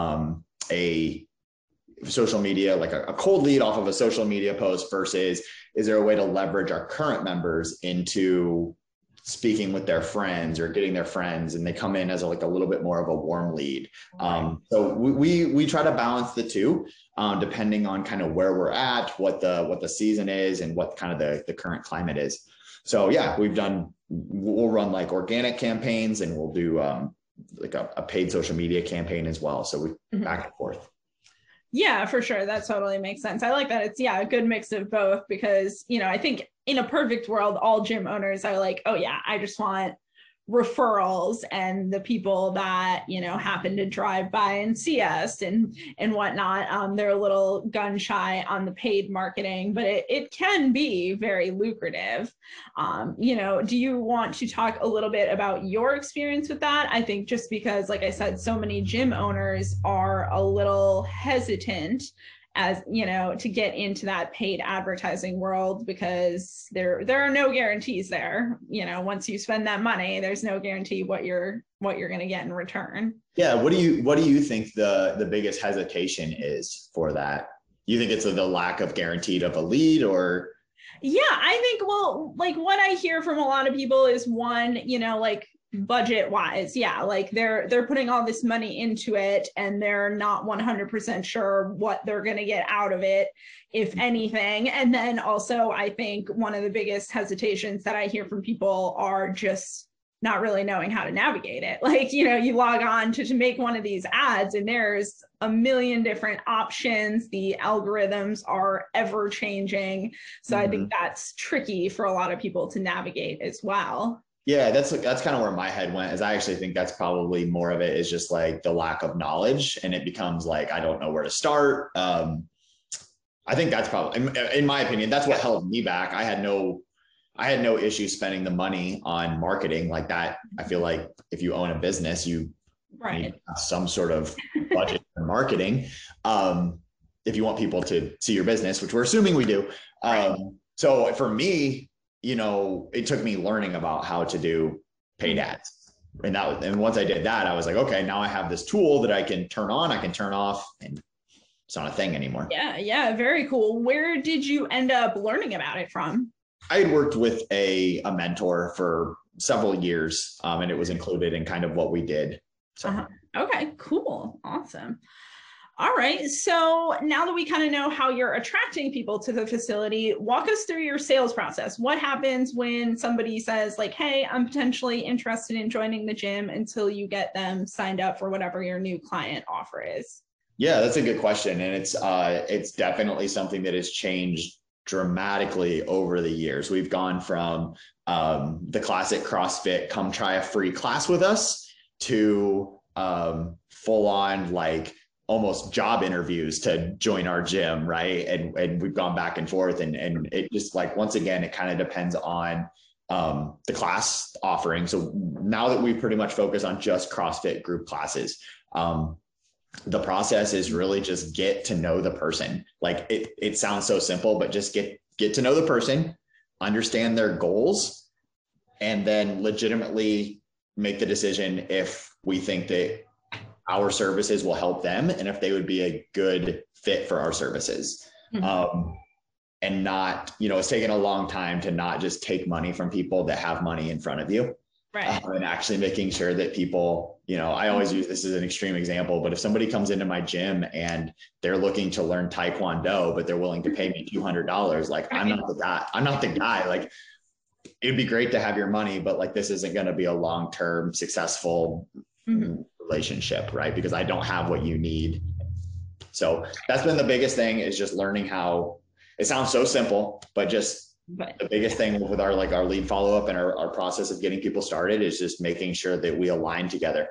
a social media, like a cold lead off of a social media post versus is there a way to leverage our current members into speaking with their friends or getting their friends, and they come in as a little bit more of a warm lead. So we try to balance the two, depending on kind of where we're at, what the season is, and what kind of the current climate is. So yeah, we'll run like organic campaigns, and we'll do like a paid social media campaign as well. So we back and forth. Yeah, for sure. That totally makes sense. I like that. It's a good mix of both because, I think in a perfect world, all gym owners are like, oh yeah, I just want referrals and the people that, happen to drive by and see us and whatnot. They're a little gun shy on the paid marketing, but it can be very lucrative. Do you want to talk a little bit about your experience with that? I think just because, like I said, so many gym owners are a little hesitant to get into that paid advertising world because there are no guarantees there. Once you spend that money, there's no guarantee what you're going to get in return. Yeah. What do you think the biggest hesitation is for that? You think it's the lack of guaranteed of a lead, or? Yeah, I think, like what I hear from a lot of people is one, budget wise, like they're putting all this money into it and they're not 100% sure what they're going to get out of it, if anything. And then also I think one of the biggest hesitations that I hear from people are just not really knowing how to navigate it. Like, you log on to make one of these ads and there's a million different options. The algorithms are ever changing. So I think that's tricky for a lot of people to navigate as well. Yeah, that's kind of where my head went, is I actually think that's probably more of it is just like the lack of knowledge, and it becomes like, I don't know where to start. I think that's probably, in my opinion, that's what held me back. I had no issue spending the money on marketing like that. I feel like if you own a business, you Right. You need to have some sort of budget for marketing. If you want people to see your business, which we're assuming we do. So for me, it took me learning about how to do paid ads. And once I did that, I was like, okay, now I have this tool that I can turn on, I can turn off, and it's not a thing anymore. Yeah, very cool. Where did you end up learning about it from? I had worked with a mentor for several years, and it was included in kind of what we did. So. Okay, cool. Awesome. All right. So now that we kind of know how you're attracting people to the facility, walk us through your sales process. What happens when somebody says like, hey, I'm potentially interested in joining the gym, until you get them signed up for whatever your new client offer is? Yeah, that's a good question. And it's definitely something that has changed dramatically over the years. We've gone from the classic CrossFit, come try a free class with us, to full on like almost job interviews to join our gym, right? And we've gone back and forth, and it just like, once again, it kind of depends on the class offering. So now that we pretty much focus on just CrossFit group classes, the process is really just get to know the person. Like it sounds so simple, but just get to know the person, understand their goals, and then legitimately make the decision if we think that our services will help them and if they would be a good fit for our services. And not, it's taken a long time to not just take money from people that have money in front of you. Right. And actually making sure that people, I always use this as an extreme example, but if somebody comes into my gym and they're looking to learn Taekwondo, but they're willing to pay me $200, like I'm not the guy. Like, it'd be great to have your money, but like, this isn't going to be a long-term successful relationship, right? Because I don't have what you need. So that's been the biggest thing, is just learning how. It sounds so simple, but just the biggest thing with our lead follow-up and our process of getting people started is just making sure that we align together.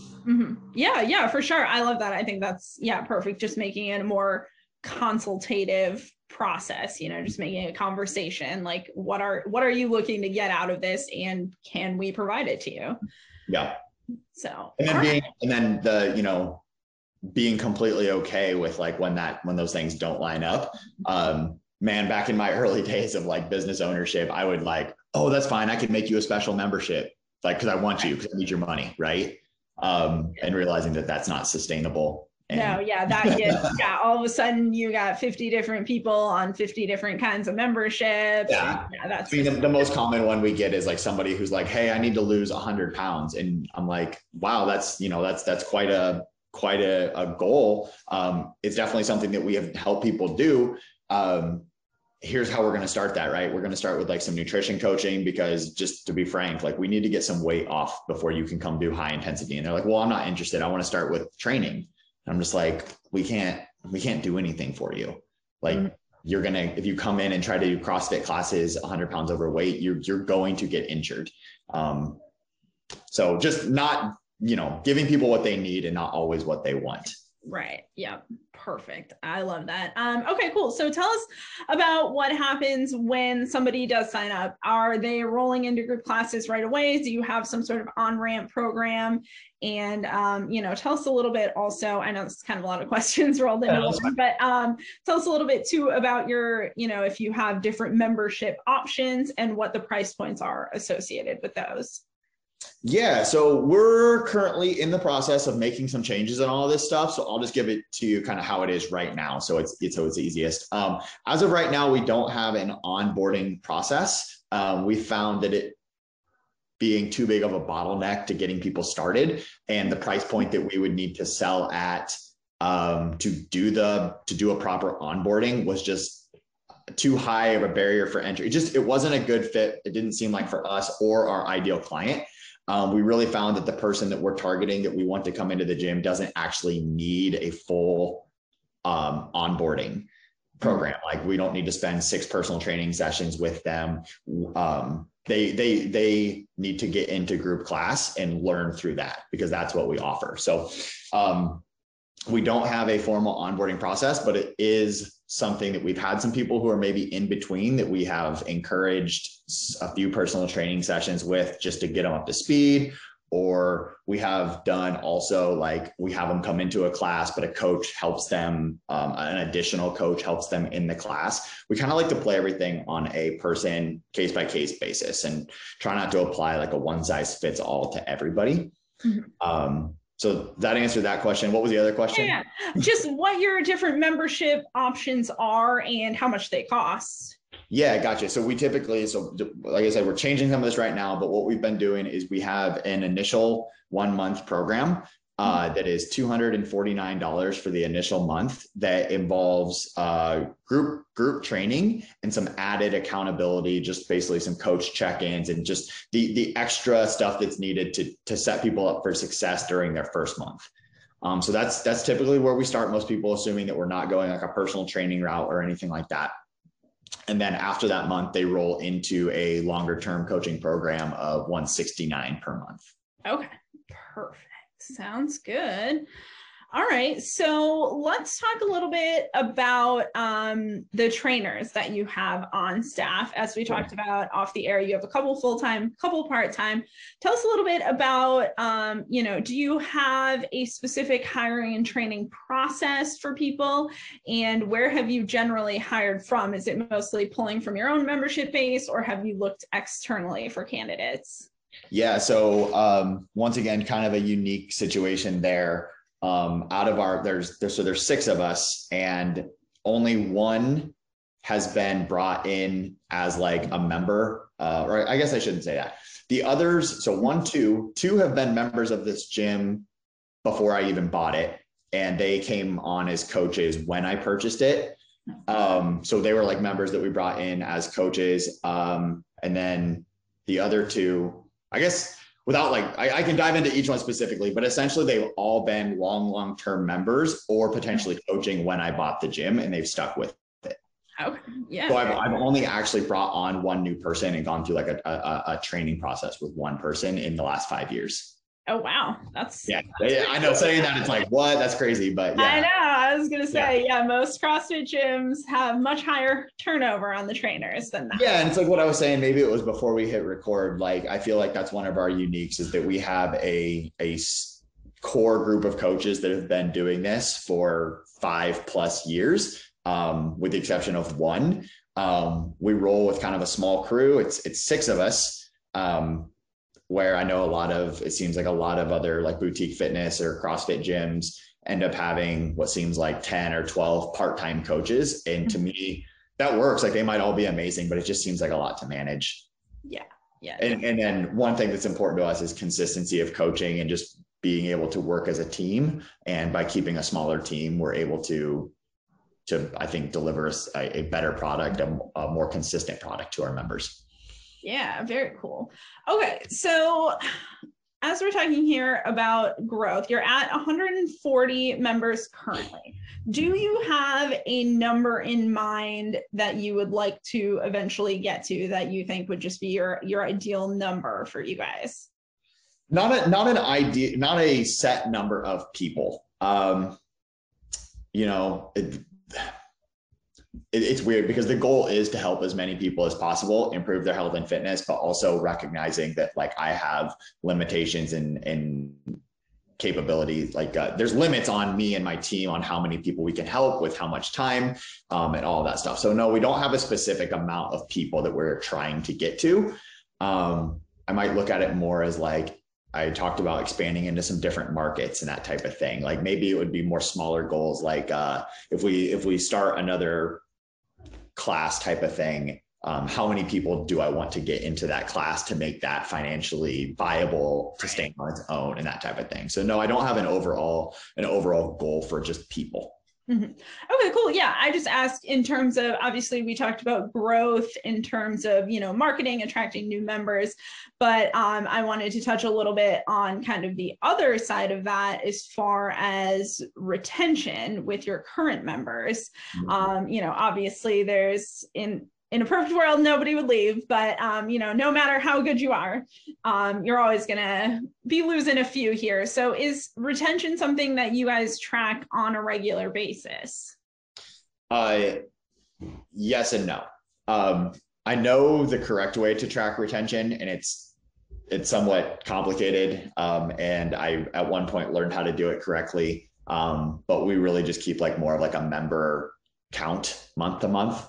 Yeah, for sure. I love that. I think that's perfect. Just making it a more consultative process, just making a conversation, like what are you looking to get out of this, and can we provide it to you? Yeah. So being completely okay with like when those things don't line up. Man, back in my early days of like business ownership, I would like, oh, that's fine, I can make you a special membership, like, because I want you, because I need your money, right? And realizing that that's not sustainable. All of a sudden you got 50 different people on 50 different kinds of memberships. That's the most common one we get is like somebody who's like, hey, I need to lose 100 pounds. And I'm like, wow, that's quite a goal. It's definitely something that we have helped people do. Here's how we're going to start that, right? We're going to start with like some nutrition coaching, because just to be frank, like we need to get some weight off before you can come do high intensity. And they're like, well, I'm not interested. I want to start with training. And I'm just like, we can't do anything for you. Like if you come in and try to do CrossFit classes, 100 pounds overweight, you're going to get injured. So just not, giving people what they need and not always what they want. Right. Yeah. Perfect. I love that. Okay, cool. So tell us about what happens when somebody does sign up. Are they rolling into group classes right away? Do you have some sort of on-ramp program? And, tell us a little bit also, I know it's kind of a lot of questions rolled into one, but tell us a little bit too about your, if you have different membership options and what the price points are associated with those. Yeah, so we're currently in the process of making some changes and all this stuff. So I'll just give it to you kind of how it is right now. So it's easiest. As of right now, we don't have an onboarding process. We found that it being too big of a bottleneck to getting people started, and the price point that we would need to sell at to do a proper onboarding was just too high of a barrier for entry. It wasn't a good fit. It didn't seem like for us or our ideal client. We really found that the person that we're targeting that we want to come into the gym doesn't actually need a full onboarding program. Like we don't need to spend 6 personal training sessions with them. They need to get into group class and learn through that, because that's what we offer. So we don't have a formal onboarding process, but it is something that we've had some people who are maybe in between that we have encouraged a few personal training sessions with, just to get them up to speed, or we have done also like we have them come into a class, but a coach helps them, an additional coach helps them in the class. We kind of like to play everything on a person case by case basis and try not to apply like a one size fits all to everybody. So that answered that question. What was the other question? Yeah, just what your different membership options are and how much they cost. Yeah, gotcha. So we typically, so like I said, we're changing some of this right now, but what we've been doing is we have an initial 1 month program that is $249 for the initial month that involves group training and some added accountability, just basically some coach check-ins and just the extra stuff that's needed to set people up for success during their first month. So that's typically where we start most people, assuming that we're not going like a personal training route or anything like that. And then after that month, they roll into a longer term coaching program of $169 per month. Okay, perfect. Sounds good. All right, so let's talk a little bit about the trainers that you have on staff. As we talked about off the air, you have a couple full-time, couple part-time. Tell us a little bit about, do you have a specific hiring and training process for people? And where have you generally hired from? Is it mostly pulling from your own membership base, or have you looked externally for candidates? Yeah, so once again, kind of a unique situation there. Out of our, there's 6 of us, and only one has been brought in as like a member, or I guess I shouldn't say that. The others, so two have been members of this gym before I even bought it, and they came on as coaches when I purchased it. So they were like members that we brought in as coaches. And then the other 2, I guess, without like, I can dive into each one specifically, but essentially they've all been long-term members or potentially coaching when I bought the gym, and they've stuck with it. Okay. Yeah. So I've only actually brought on one new person and gone through like a training process with one person in the last 5 years. Oh, wow. That's I know, saying that it's like, what? That's crazy. But yeah. I know. I was going to say, most CrossFit gyms have much higher turnover on the trainers than that. Yeah. And it's like what I was saying, maybe it was before we hit record. Like, I feel like that's one of our uniques, is that we have a core group of coaches that have been doing this for 5+ years, with the exception of one. We roll with kind of a small crew. It's 6 of us. Where I know it seems like a lot of other like boutique fitness or CrossFit gyms end up having what seems like 10 or 12 part-time coaches. And to me, that works. Like, they might all be amazing, but it just seems like a lot to manage. Yeah. Yeah. And then one thing that's important to us is consistency of coaching and just being able to work as a team. And by keeping a smaller team, we're able to I think, deliver a better product, a more consistent product to our members. Yeah, very cool. Okay, so as we're talking here about growth, you're at 140 members currently. Do you have a number in mind that you would like to eventually get to, that you think would just be your ideal number for you guys? Not a set number of people. It's weird because the goal is to help as many people as possible improve their health and fitness, but also recognizing that like I have limitations and capabilities. Like there's limits on me and my team on how many people we can help with how much time, and all of that stuff. So no, we don't have a specific amount of people that we're trying to get to. I might look at it more as like, I talked about expanding into some different markets and that type of thing. Like maybe it would be more smaller goals. Like if we start another class type of thing, how many people do I want to get into that class to make that financially viable to stand on its own and that type of thing. So no, I don't have an overall goal for just people. Mm-hmm. Okay, cool. Yeah, I just asked in terms of, obviously we talked about growth in terms of, marketing, attracting new members, but I wanted to touch a little bit on kind of the other side of that as far as retention with your current members. Mm-hmm. Obviously there's in a perfect world, nobody would leave, but no matter how good you are, you're always gonna be losing a few here. So is retention something that you guys track on a regular basis? Yes and no. I know the correct way to track retention, and it's it's somewhat complicated. And I, at one point, learned how to do it correctly. But we really just keep like more of like a member count month to month.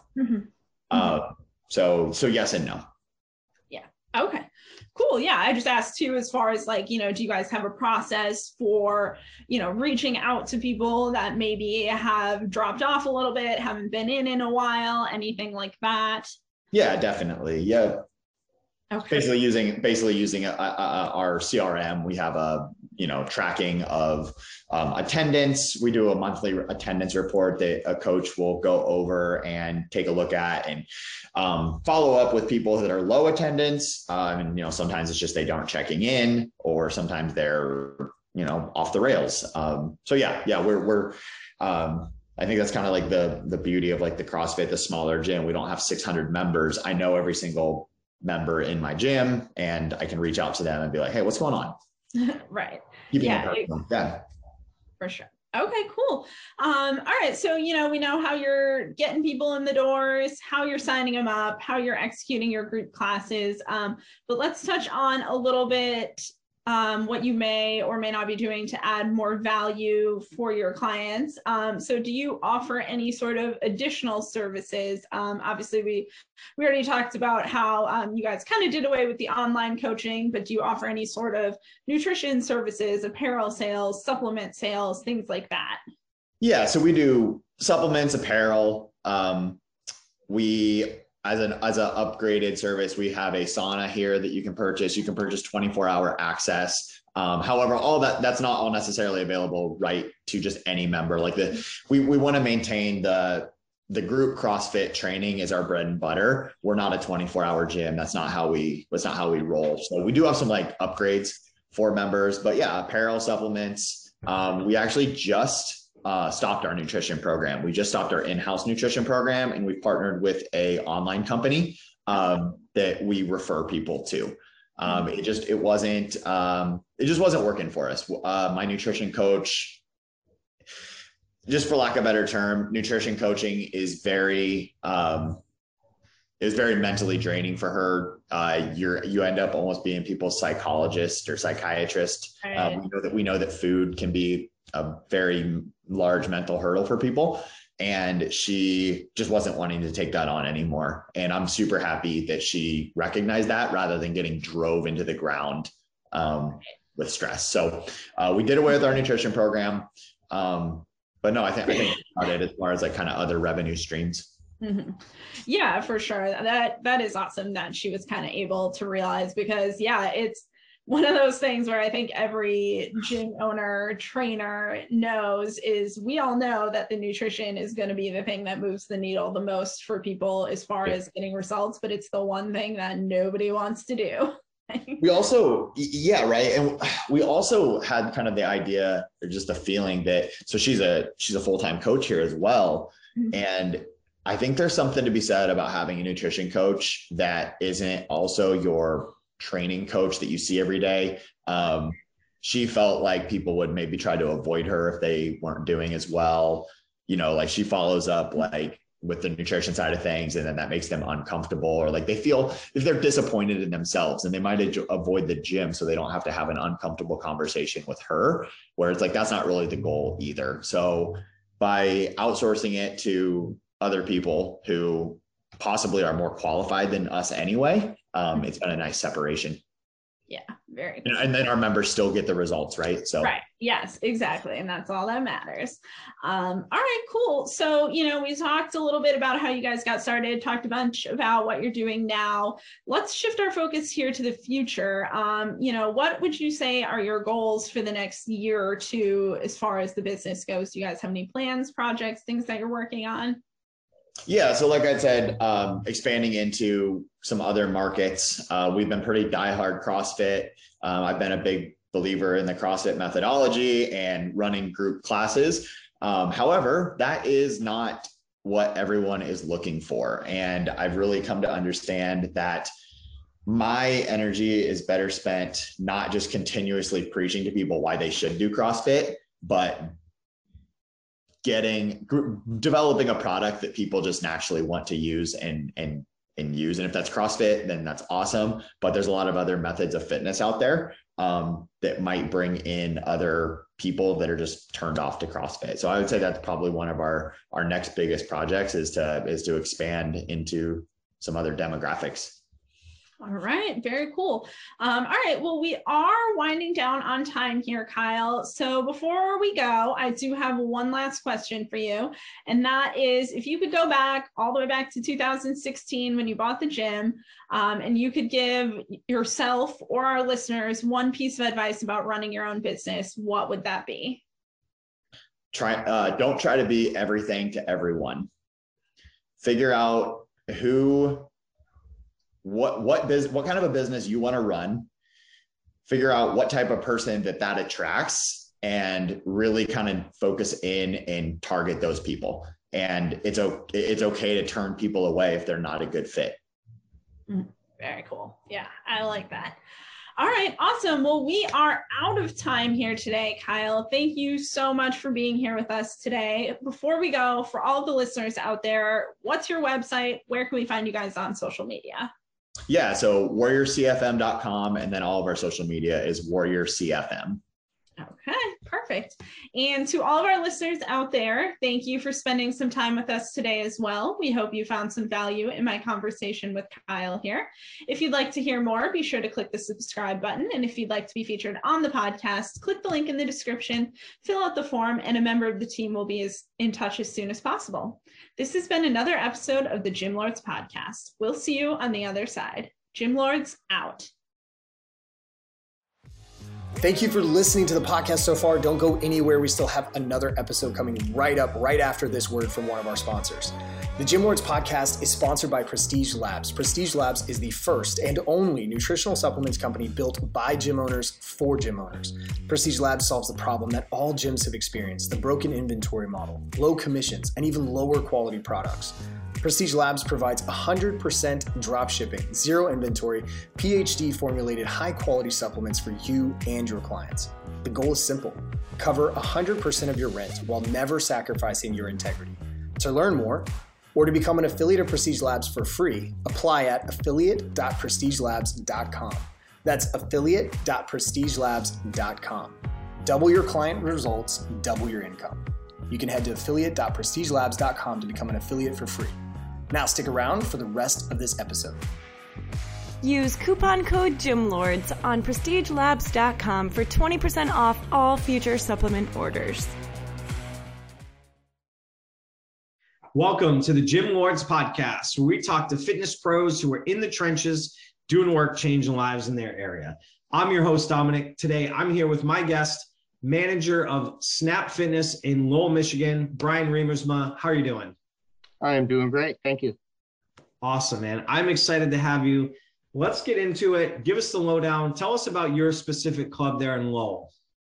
So yes and no. Yeah. Okay. Cool. Yeah. I just asked too, as far as like, you know, do you guys have a process for, you know, reaching out to people that maybe have dropped off a little bit, haven't been in a while, anything like that? Yeah, definitely. Yeah. Okay. Basically using our CRM. We have a, you know, tracking of attendance. We do a monthly attendance report that a coach will go over and take a look at and follow up with people that are low attendance. And, you know, sometimes it's just they aren't checking in, or sometimes they're, you know, off the rails. So yeah, we're I think that's kind of like the beauty of like the CrossFit, the smaller gym. We don't have 600 members. I know every single member in my gym, and I can reach out to them and be like, hey, what's going on? Right. Yeah. For sure. Okay, cool. All right. So, you know, we know how you're getting people in the doors, how you're signing them up, how you're executing your group classes. But let's touch on a little bit what you may or may not be doing to add more value for your clients. So do you offer any sort of additional services? Obviously, we already talked about how you guys kind of did away with the online coaching, but do you offer any sort of nutrition services, apparel sales, supplement sales, things like that? Yeah, so we do supplements, apparel. We as an upgraded service, we have a sauna here that you can purchase. You can purchase 24-hour access. However, all that's not all necessarily available right to just any member. Like we want to maintain the group CrossFit training is our bread and butter. We're not a 24-hour gym. That's not how we roll. So we do have some like upgrades for members, but yeah, apparel, supplements. We actually just stopped our nutrition program. We just stopped our in-house nutrition program, and we've partnered with a online company that we refer people to. It just wasn't working for us. My nutrition coach, just for lack of a better term, nutrition coaching is very mentally draining for her. You end up almost being people's psychologist or psychiatrist. Right. We know that food can be a very large mental hurdle for people, and she just wasn't wanting to take that on anymore. And I'm super happy that she recognized that rather than getting drove into the ground with stress. So we did away with our nutrition program. But no, I think about it as far as like kind of other revenue streams. Mm-hmm. Yeah, for sure. That is awesome that she was kind of able to realize, because yeah, it's one of those things where I think every gym owner, trainer knows is we all know that the nutrition is going to be the thing that moves the needle the most for people as far as getting results, but it's the one thing that nobody wants to do. We also, yeah, right. And we also had kind of the idea or just a feeling that, so she's a full-time coach here as well. Mm-hmm. And I think there's something to be said about having a nutrition coach that isn't also your training coach that you see every day. She felt like people would maybe try to avoid her if they weren't doing as well. You know, like she follows up like with the nutrition side of things, and then that makes them uncomfortable, or like they feel if they're disappointed in themselves, and they might avoid the gym so they don't have to have an uncomfortable conversation with her, where it's like, that's not really the goal either. So by outsourcing it to other people who possibly are more qualified than us anyway, it's been a nice separation. Yeah, very cool. And then our members still get the results, right? So right. Yes, exactly. And that's all that matters. All right, cool. So, you know, we talked a little bit about how you guys got started, talked a bunch about what you're doing now. Let's shift our focus here to the future. You know, what would you say are your goals for the next year or two as far as the business goes? Do you guys have any plans, projects, things that you're working on? Yeah. So like I said, expanding into some other markets. We've been pretty diehard CrossFit. I've been a big believer in the CrossFit methodology and running group classes. However, that is not what everyone is looking for. And I've really come to understand that my energy is better spent not just continuously preaching to people why they should do CrossFit, but developing a product that people just naturally want to use and use. And if that's CrossFit, then that's awesome. But there's a lot of other methods of fitness out there that might bring in other people that are just turned off to CrossFit. So I would say that's probably one of our next biggest projects is to expand into some other demographics. All right, very cool. All right, well, we are winding down on time here, Kyle. So before we go, I do have one last question for you. And that is, if you could go back all the way back to 2016 when you bought the gym, and you could give yourself or our listeners one piece of advice about running your own business, what would that be? Don't try to be everything to everyone. Figure out what kind of a business you want to run, figure out what type of person that attracts, and really kind of focus in and target those people. And it's okay to turn people away if they're not a good fit. Very cool. Yeah, I like that. All right, awesome. Well, we are out of time here today, Kyle. Thank you so much for being here with us today. Before we go, for all the listeners out there, what's your website? Where can we find you guys on social media? Yeah, so warriorcfm.com, and then all of our social media is warriorcfm. Okay, perfect. And to all of our listeners out there, thank you for spending some time with us today as well. We hope you found some value in my conversation with Kyle here. If you'd like to hear more, be sure to click the subscribe button. And if you'd like to be featured on the podcast, click the link in the description, fill out the form, and a member of the team will be in touch as soon as possible. This has been another episode of the Gym Lords Podcast. We'll see you on the other side. Gym Lords out. Thank you for listening to the podcast so far. Don't go anywhere. We still have another episode coming right after this word from one of our sponsors. The Gym Lords podcast is sponsored by Prestige Labs. Prestige Labs is the first and only nutritional supplements company built by gym owners for gym owners. Prestige Labs solves the problem that all gyms have experienced: the broken inventory model, low commissions, and even lower quality products. Prestige Labs provides 100% drop shipping, zero inventory, PhD formulated high quality supplements for you and your clients. The goal is simple: cover 100% of your rent while never sacrificing your integrity. To learn more or to become an affiliate of Prestige Labs for free, apply at affiliate.prestigelabs.com. That's affiliate.prestigelabs.com. Double your client results, double your income. You can head to affiliate.prestigelabs.com to become an affiliate for free. Now stick around for the rest of this episode. Use coupon code GYMLORDS on prestigelabs.com for 20% off all future supplement orders. Welcome to the Gym Lords podcast, where we talk to fitness pros who are in the trenches doing work, changing lives in their area. I'm your host, Dominic. Today, I'm here with my guest, manager of Snap Fitness in Lowell, Michigan, Brian Riemersma. How are you doing? I am doing great. Thank you. Awesome, man. I'm excited to have you. Let's get into it. Give us the lowdown. Tell us about your specific club there in Lowell.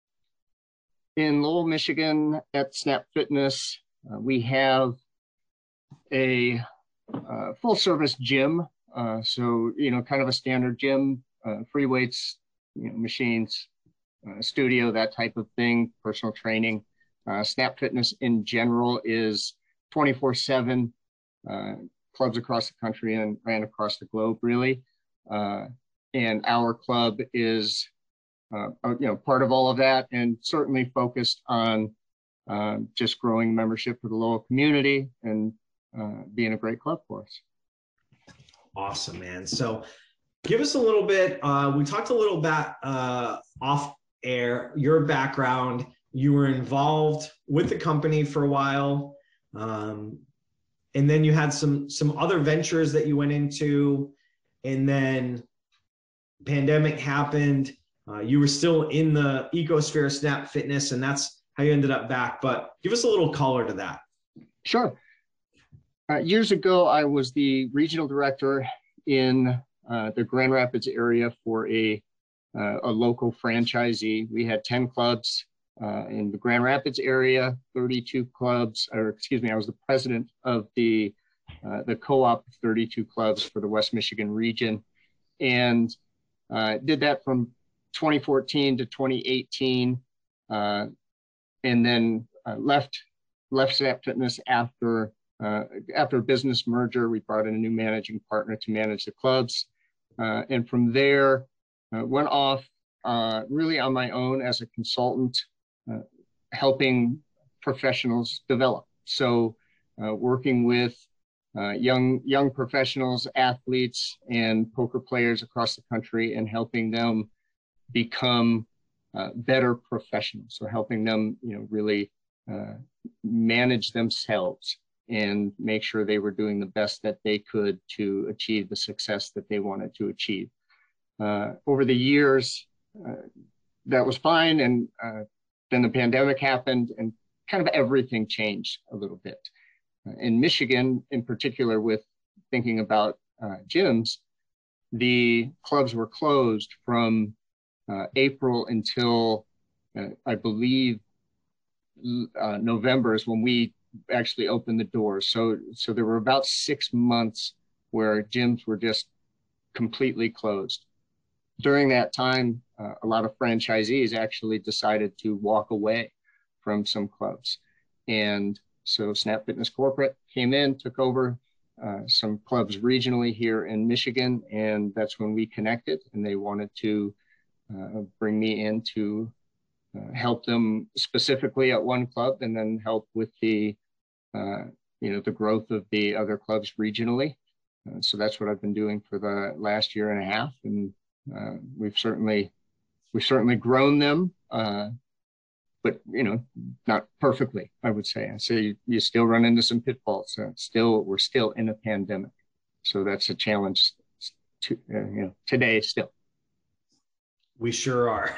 In Lowell, Michigan, at Snap Fitness, we have a full service gym. So, kind of a standard gym, free weights, machines, studio, that type of thing, personal training. Snap Fitness in general is 24/7, clubs across the country and across the globe, really. And our club is, part of all of that, and certainly focused on just growing membership for the Lowell community and being a great club for us. Awesome, man. So give us a little bit, we talked a little bit off air, your background. You were involved with the company for a while. And then you had some other ventures that you went into, and then pandemic happened. You were still in the ecosphere of Snap Fitness, and that's how you ended up back. But give us a little color to that. Sure. Years ago, I was the regional director in the Grand Rapids area for a local franchisee. We had 10 clubs in the Grand Rapids area, 32 clubs, I was the president of the co-op of 32 clubs for the West Michigan region, and did that from 2014 to 2018, and then left Snap Fitness after After a business merger, we brought in a new managing partner to manage the clubs. And from there, went off really on my own as a consultant, helping professionals develop. So working with young professionals, athletes, and poker players across the country, and helping them become better professionals. So helping them, really manage themselves and make sure they were doing the best that they could to achieve the success that they wanted to achieve. Over the years, that was fine, and then the pandemic happened, and kind of everything changed a little bit. In Michigan, in particular, with thinking about gyms, the clubs were closed from April until I believe November is when we actually opened the doors. So there were about 6 months where gyms were just completely closed. During that time, a lot of franchisees actually decided to walk away from some clubs. And so Snap Fitness Corporate came in, took over some clubs regionally here in Michigan, and that's when we connected, and they wanted to bring me in to help them specifically at one club, and then help with the the growth of the other clubs regionally. So that's what I've been doing for the last year and a half, and we've certainly grown them, but not perfectly, I would say. I say you still run into some pitfalls. We're still in a pandemic, so that's a challenge today still. We sure are.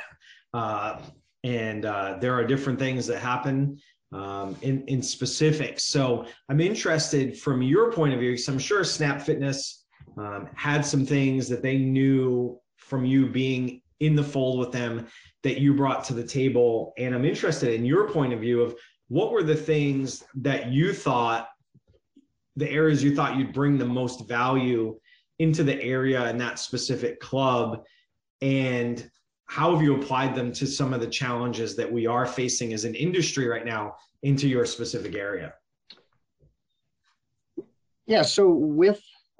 And there are different things that happen in specifics. So I'm interested from your point of view, because I'm sure Snap Fitness had some things that they knew from you being in the fold with them that you brought to the table. And I'm interested in your point of view of what were the things that you thought, the areas you thought you'd bring the most value into the area in that specific club, and how have you applied them to some of the challenges that we are facing as an industry right now into your specific area? Yeah, so with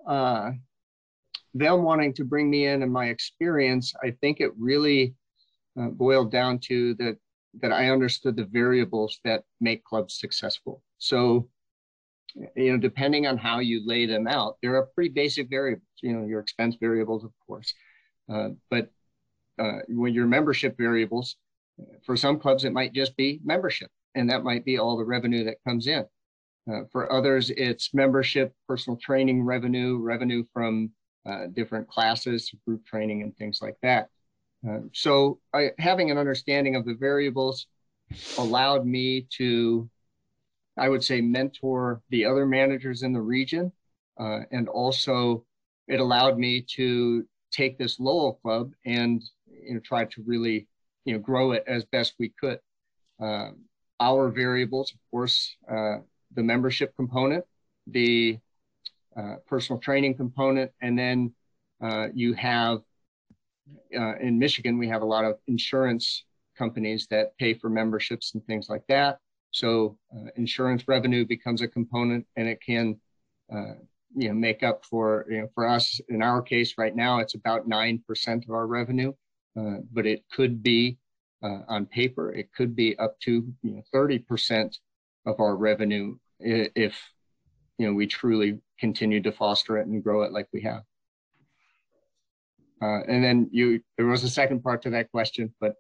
them wanting to bring me in and my experience, I think it really boiled down to that I understood the variables that make clubs successful. So, depending on how you lay them out, there are pretty basic variables, your expense variables, of course, but when your membership variables, for some clubs, it might just be membership, and that might be all the revenue that comes in. For others, it's membership, personal training revenue from different classes, group training, and things like that. So having an understanding of the variables allowed me to, I would say, mentor the other managers in the region. And also it allowed me to take this Lowell club and try to really grow it as best we could. Our variables, of course, the membership component, the personal training component, and then you have in Michigan, we have a lot of insurance companies that pay for memberships and things like that. So insurance revenue becomes a component, and it can make up for us. In our case right now, it's about 9% of our revenue, but it could be on paper, it could be up to 30% of our revenue if we truly continue to foster it and grow it like we have. And then there was a second part to that question, but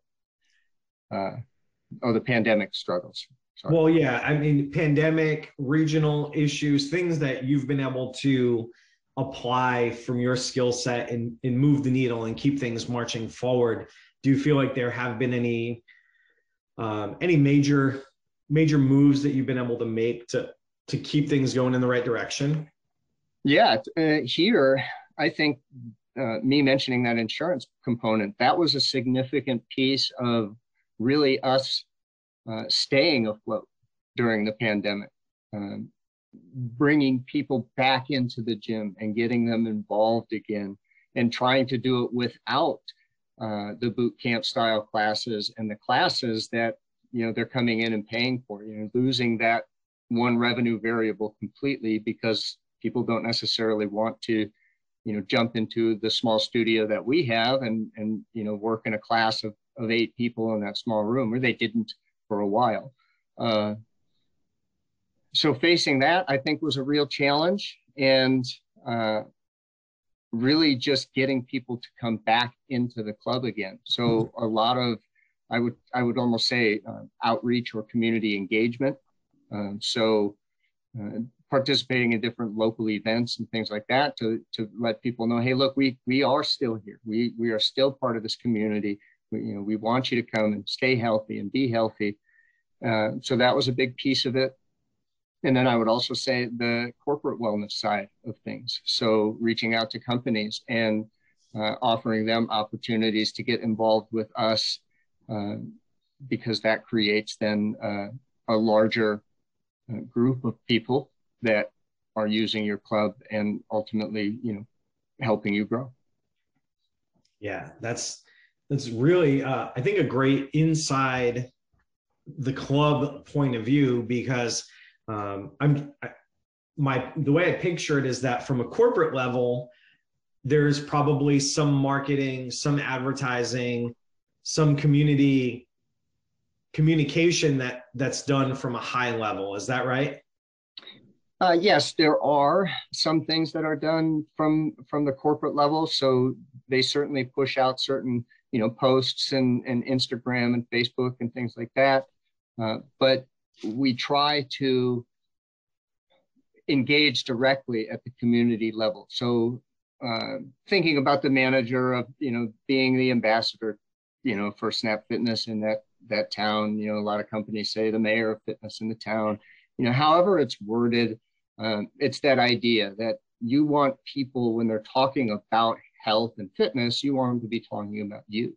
the pandemic struggles. Sorry. Well, yeah, I mean, pandemic, regional issues, things that you've been able to apply from your skill set and move the needle and keep things marching forward. Do you feel like there have been any major moves that you've been able to make to keep things going in the right direction? Yeah, here, I think me mentioning that insurance component, that was a significant piece of really us staying afloat during the pandemic, bringing people back into the gym and getting them involved again, and trying to do it without the boot camp style classes and the classes that they're coming in and paying for. Losing that one revenue variable completely, because people don't necessarily want to, jump into the small studio that we have and work in a class of 8 people in that small room, or they didn't for a while. So facing that, I think, was a real challenge, and really just getting people to come back into the club again. So a lot of, I would almost say, outreach or community engagement. Participating in different local events and things like that to let people know, hey, look, we are still here. We are still part of this community. We want you to come and stay healthy and be healthy. So that was a big piece of it. And then I would also say the corporate wellness side of things. So reaching out to companies and offering them opportunities to get involved with us, because that creates then a larger group of people that are using your club and ultimately, helping you grow. Yeah, that's really, I think, a great inside the club point of view, because the way I picture it is that from a corporate level, there's probably some marketing, some advertising, some community communication that's done from a high level. Is that right? Yes, there are some things that are done from the corporate level. So they certainly push out certain, posts and Instagram and Facebook and things like that. But we try to engage directly at the community level. So thinking about the manager of, being the ambassador, for Snap Fitness in that town, a lot of companies say the mayor of fitness in the town, however it's worded, it's that idea that you want people, when they're talking about health and fitness, you want them to be talking about you.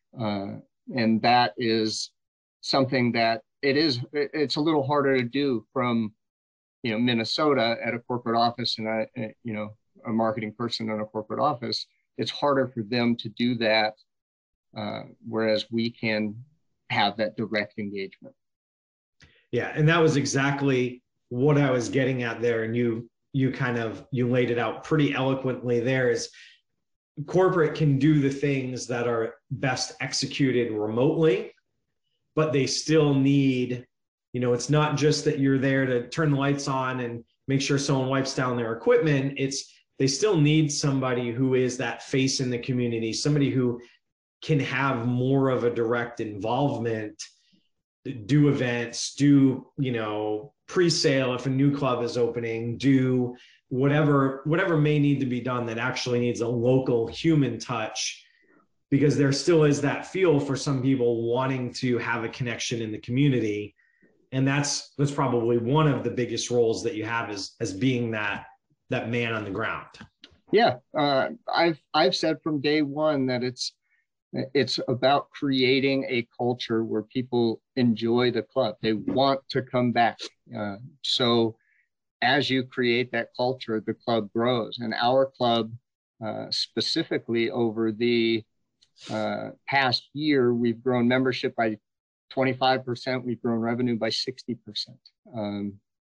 And that is something that it's a little harder to do from, Minnesota at a corporate office and a marketing person in a corporate office. It's harder for them to do that, whereas we can have that direct engagement. Yeah, and that was exactly what I was getting at there, and you laid it out pretty eloquently there. Is corporate can do the things that are best executed remotely, but they still need, it's not just that you're there to turn the lights on and make sure someone wipes down their equipment. They still need somebody who is that face in the community, somebody who can have more of a direct involvement, do events, do, pre-sale if a new club is opening, do whatever may need to be done that actually needs a local human touch, because there still is that feel for some people wanting to have a connection in the community. And that's probably one of the biggest roles that you have as being that man on the ground. Yeah. I've said from day one that it's about creating a culture where people enjoy the club. They want to come back. So as you create that culture, the club grows. And our club, specifically over the past year, we've grown membership by 25%. We've grown revenue by 60%.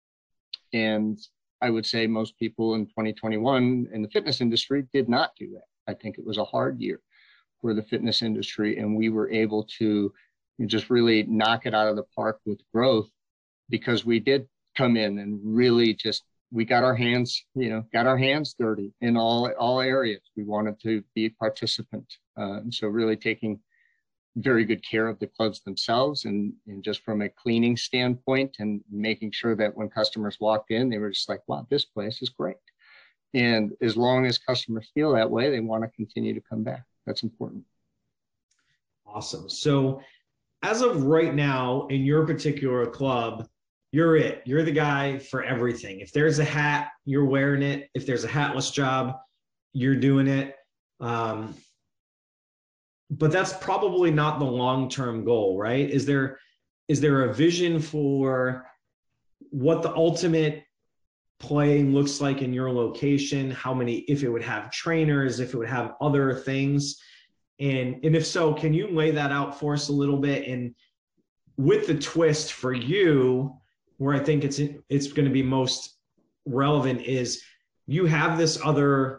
And I would say most people in 2021 in the fitness industry did not do that. I think it was a hard year for the fitness industry, and we were able to just really knock it out of the park with growth, because we did come in and really we got our hands dirty in all areas. We wanted to be a participant. So really taking very good care of the clubs themselves, and just from a cleaning standpoint, and making sure that when customers walked in, they were just like, wow, this place is great. And as long as customers feel that way, they want to continue to come back. That's important. Awesome. So as of right now in your particular club, you're the guy for everything. If there's a hat, you're wearing it. If there's a hatless job, you're doing it. But that's probably not the long-term goal, right? Is there a vision for what the ultimate playing looks like in your location? How many, if it would have trainers, if it would have other things? And if so, can you lay that out for us a little bit? And with the twist for you, where I think it's going to be most relevant is you have this other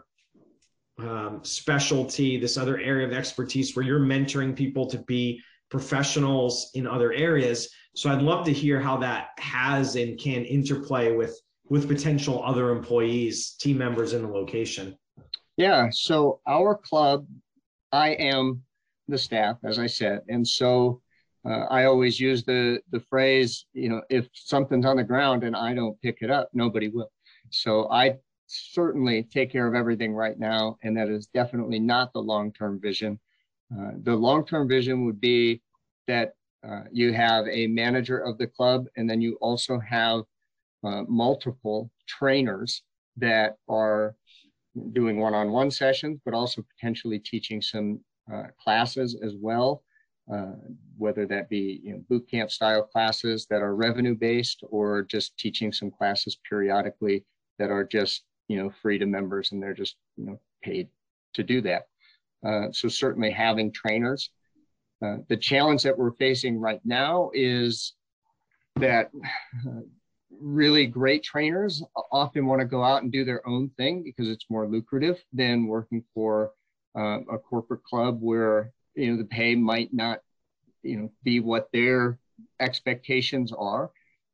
specialty, this other area of expertise where you're mentoring people to be professionals in other areas. So I'd love to hear how that has and can interplay with potential other employees, team members in the location. Yeah, so our club, I am the staff, as I said, and so I always use the phrase, if something's on the ground and I don't pick it up, nobody will. So I certainly take care of everything right now, and that is definitely not the long-term vision. The long-term vision would be that you have a manager of the club, and then you also have multiple trainers that are doing one-on-one sessions, but also potentially teaching some classes as well, whether that be boot camp style classes that are revenue based, or just teaching some classes periodically that are just free to members, and they're just paid to do that. So certainly having trainers. The challenge that we're facing right now is that really great trainers often want to go out and do their own thing because it's more lucrative than working for a corporate club where the pay might not be what their expectations are.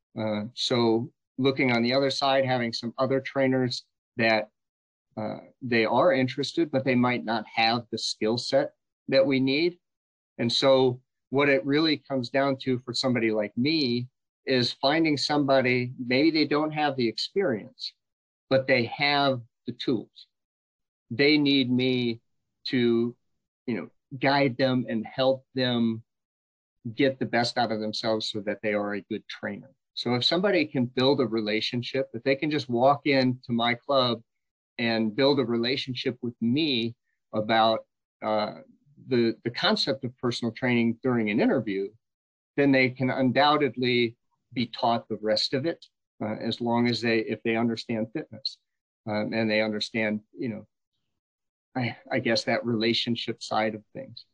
So looking on the other side, having some other trainers that they are interested, but they might not have the skill set that we need. And so what it really comes down to for somebody like me is finding somebody, maybe they don't have the experience, but they have the tools. They need me to, guide them and help them get the best out of themselves so that they are a good trainer. So if somebody can build a relationship, if they can just walk into my club and build a relationship with me about the concept of personal training during an interview, then they can undoubtedly be taught the rest of it, as long as if they understand fitness and they understand, I guess that relationship side of things.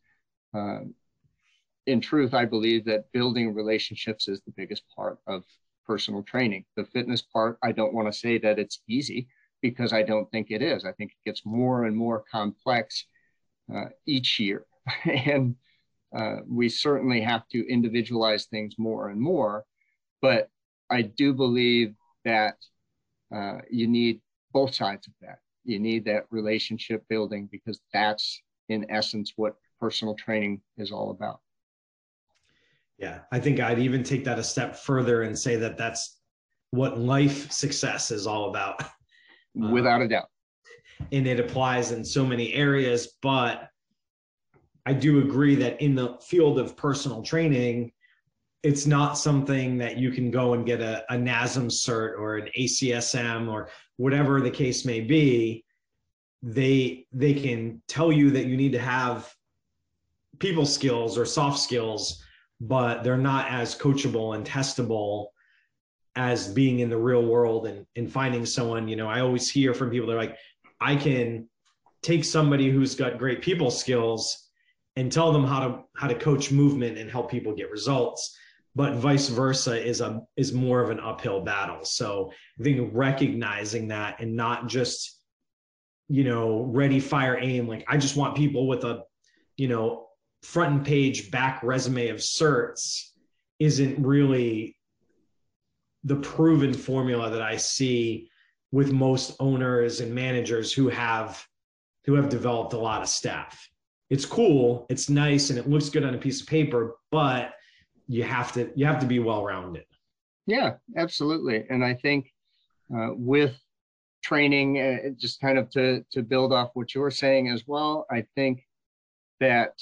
In truth, I believe that building relationships is the biggest part of personal training. The fitness part, I don't want to say that it's easy, because I don't think it is. I think it gets more and more complex each year. And we certainly have to individualize things more and more. But I do believe that you need both sides of that. You need that relationship building, because that's in essence what personal training is all about. Yeah, I think I'd even take that a step further and say that that's what life success is all about. Without a doubt. And it applies in so many areas, but I do agree that in the field of personal training, it's not something that you can go and get a NASM cert or an ACSM or whatever the case may be. They can tell you that you need to have people skills or soft skills, but they're not as coachable and testable as being in the real world and finding someone. I always hear from people, they're like, I can take somebody who's got great people skills and tell them how to coach movement and help people get results, but vice versa is more of an uphill battle. So I think recognizing that, and not just ready, fire, aim, like I just want people with a front and page back resume of certs, isn't really the proven formula that I see with most owners and managers who have developed a lot of staff. It's cool, it's nice, and it looks good on a piece of paper, but you have to be well-rounded. Yeah, absolutely. And I think with training, just kind of to build off what you were saying as well, I think that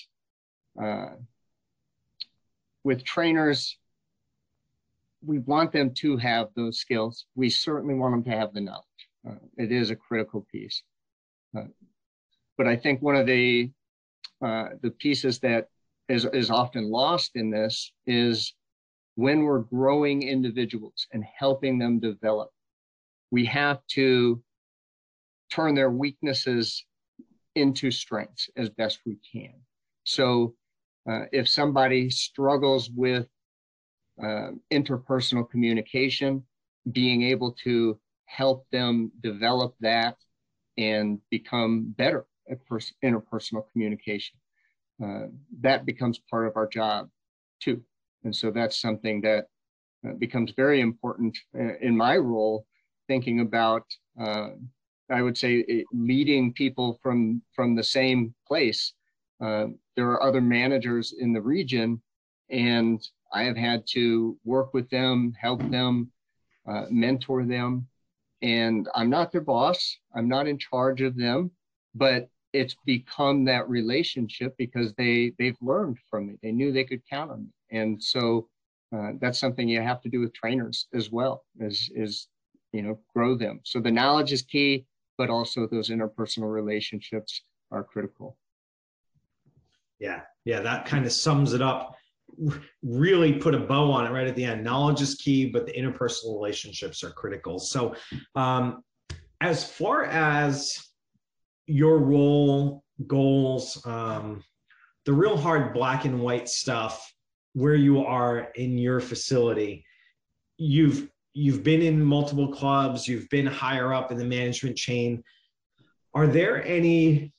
with trainers, we want them to have those skills. We certainly want them to have the knowledge. It is a critical piece. But I think one of the pieces that is often lost in this is when we're growing individuals and helping them develop, we have to turn their weaknesses into strengths as best we can. So if somebody struggles with interpersonal communication, being able to help them develop that and become better at interpersonal communication. That becomes part of our job too. And so that's something that becomes very important in my role, thinking about, I would say, leading people from the same place. There are other managers in the region, and I have had to work with them, help them, mentor them. And I'm not their boss. I'm not in charge of them, but it's become that relationship because they've learned from me. They knew they could count on me. And so that's something you have to do with trainers as well, is grow them. So the knowledge is key, but also those interpersonal relationships are critical. Yeah, that kind of sums it up. Really put a bow on it right at the end. Knowledge is key, but the interpersonal relationships are critical. So as far as your role, goals, the real hard black and white stuff, where you are in your facility, you've been in multiple clubs, you've been higher up in the management chain. Are there any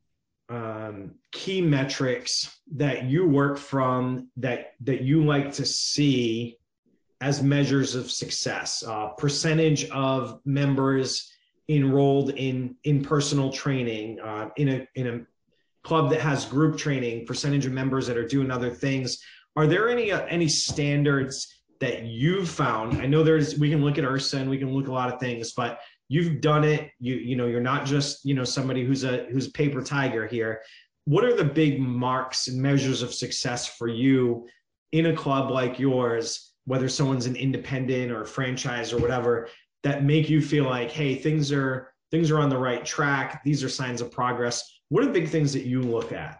key metrics that you work from that you like to see as measures of success? Percentage of members enrolled in personal training, in a club that has group training, percentage of members that are doing other things. Are there any standards that you've found? I know we can look at IHRSA and we can look at a lot of things, but you've done it. You're not just somebody who's a paper tiger here. What are the big marks and measures of success for you in a club like yours, whether someone's an independent or a franchise or whatever, that make you feel like, hey, things are on the right track? These are signs of progress. What are the big things that you look at?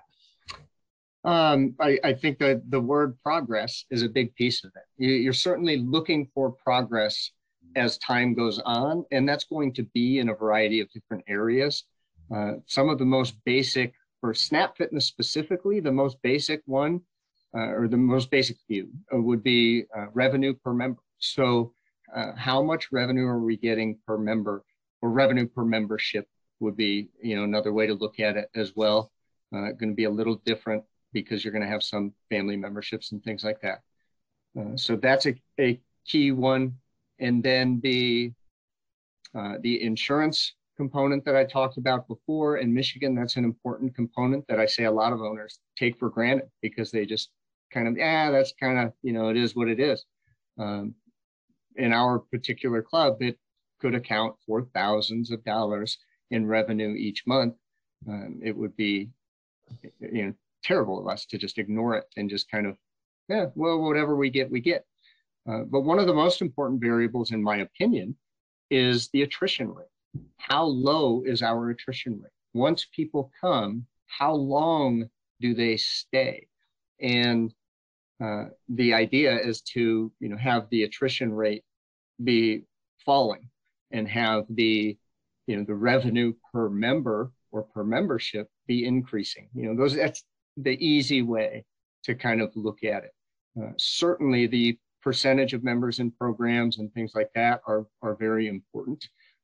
I think that the word progress is a big piece of it. You're certainly looking for progress as time goes on, and that's going to be in a variety of different areas. Some of the most basic, for Snap Fitness specifically, the most basic one, or the most basic view would be revenue per member. So how much revenue are we getting per member, or revenue per membership would be another way to look at it as well. Going to be a little different because you're going to have some family memberships and things like that. So that's a key one. And then the insurance component that I talked about before in Michigan, that's an important component that I say a lot of owners take for granted because they just kind of, that's kind of, it is what it is. In our particular club, it could account for thousands of dollars in revenue each month. It would be, terrible of us to just ignore it and just kind of, whatever we get, we get. But one of the most important variables, in my opinion, is the attrition rate. How low is our attrition rate? Once people come, how long do they stay? And the idea is to, have the attrition rate be falling and have the revenue per member or per membership be increasing. That's the easy way to kind of look at it. Certainly the percentage of members in programs and things like that are very important.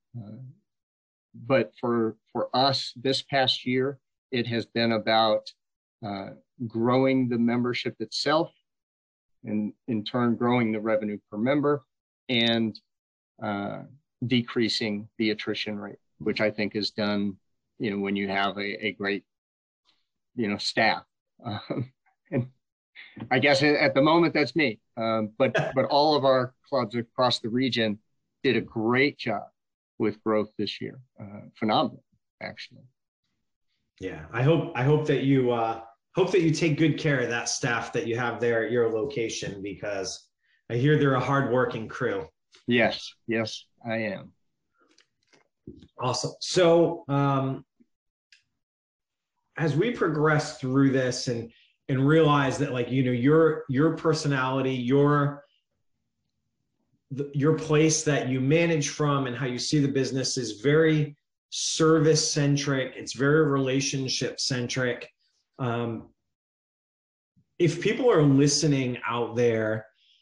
But for us this past year, it has been about growing the membership itself, and in turn growing the revenue per member, and decreasing the attrition rate, which I think is done, when you have a great, staff. And I guess at the moment that's me, but all of our clubs across the region did a great job with growth this year. Phenomenal, actually. Yeah, I hope that you take good care of that staff that you have there at your location, because I hear they're a hardworking crew. Yes, I am. Awesome. So as we progress through this and realize that, like, your personality, your place that you manage from and how you see the business is very service centric. It's very relationship centric. If people are listening out there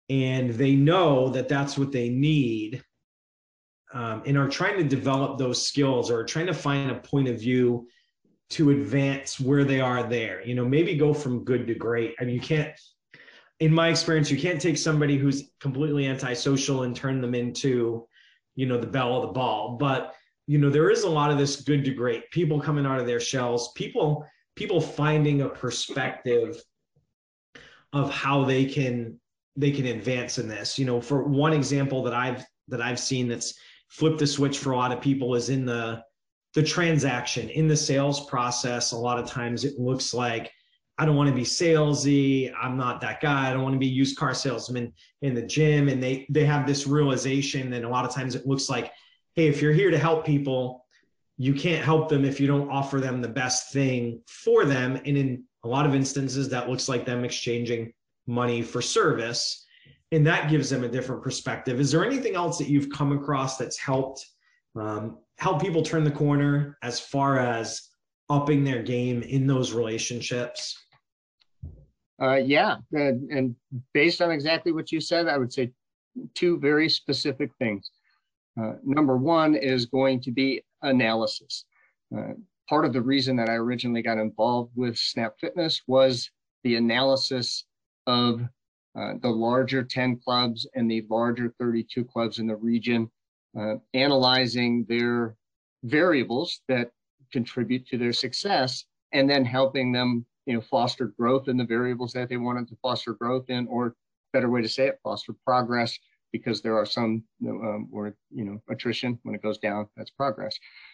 and they know that that's what they need, and are trying to develop those skills or trying to find a point of view to advance where they are there, maybe go from good to great. I mean, you can't, in my experience, you can't take somebody who's completely antisocial and turn them into, the belle of the ball. But, there is a lot of this good to great, people coming out of their shells, people finding a perspective of how they can advance in this. For one example that I've seen that's flipped the switch for a lot of people is in the transaction, in the sales process. A lot of times it looks like, I don't want to be salesy. I'm not that guy. I don't want to be a used car salesman in the gym. And they have this realization. And a lot of times it looks like, hey, if you're here to help people, you can't help them if you don't offer them the best thing for them. And in a lot of instances, that looks like them exchanging money for service. And that gives them a different perspective. Is there anything else that you've come across that's helped help people turn the corner as far as upping their game in those relationships? Yeah. And based on exactly what you said, I would say two very specific things. Number one is going to be analysis. Part of the reason that I originally got involved with Snap Fitness was the analysis of the larger 10 clubs and the larger 32 clubs in the region, analyzing their variables that contribute to their success, and then helping them, foster growth in the variables that they wanted to foster growth in, or better way to say it, foster progress, because there are some where, attrition, when it goes down, that's progress.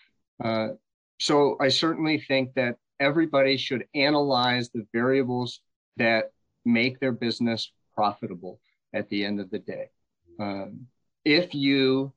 So I certainly think that everybody should analyze the variables that make their business profitable at the end of the day. If you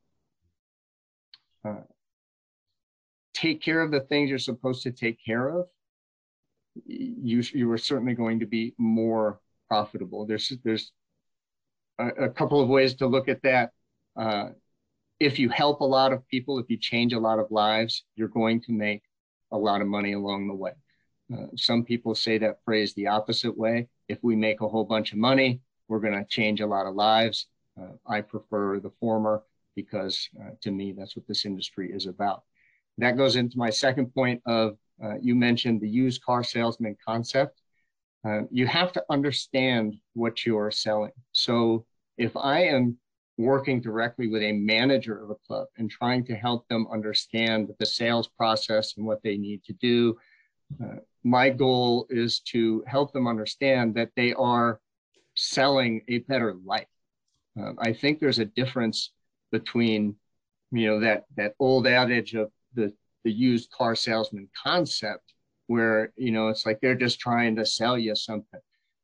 take care of the things you're supposed to take care of, you are certainly going to be more profitable. There's a couple of ways to look at that. If you help a lot of people, if you change a lot of lives, you're going to make a lot of money along the way. Some people say that phrase the opposite way. If we make a whole bunch of money, we're going to change a lot of lives. I prefer the former because to me, that's what this industry is about. That goes into my second point of, you mentioned the used car salesman concept. You have to understand what you are selling. So if I am working directly with a manager of a club and trying to help them understand the sales process and what they need to do, my goal is to help them understand that they are selling a better life. I think there's a difference between, that old adage of the used car salesman concept, where, it's like they're just trying to sell you something.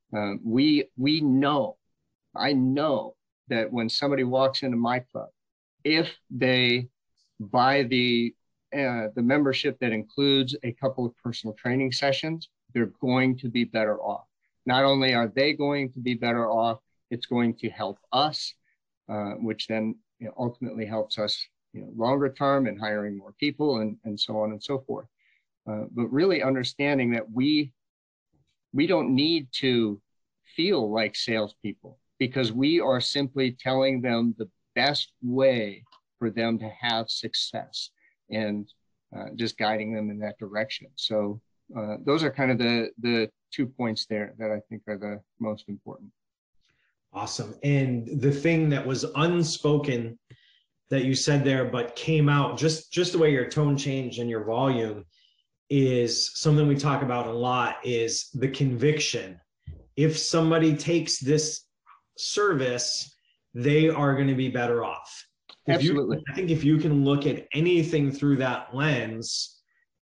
I know that when somebody walks into my club, if they buy the membership that includes a couple of personal training sessions, they're going to be better off. Not only are they going to be better off, it's going to help us, which then ultimately helps us longer term in hiring more people and so on and so forth. But really understanding that we don't need to feel like salespeople, because we are simply telling them the best way for them to have success and just guiding them in that direction. So those are kind of the 2 points there that I think are the most important. Awesome. And the thing that was unspoken that you said there, but came out just the way your tone changed and your volume, is something we talk about a lot, is the conviction. If somebody takes this service, they are going to be better off. Absolutely. I think if you can look at anything through that lens,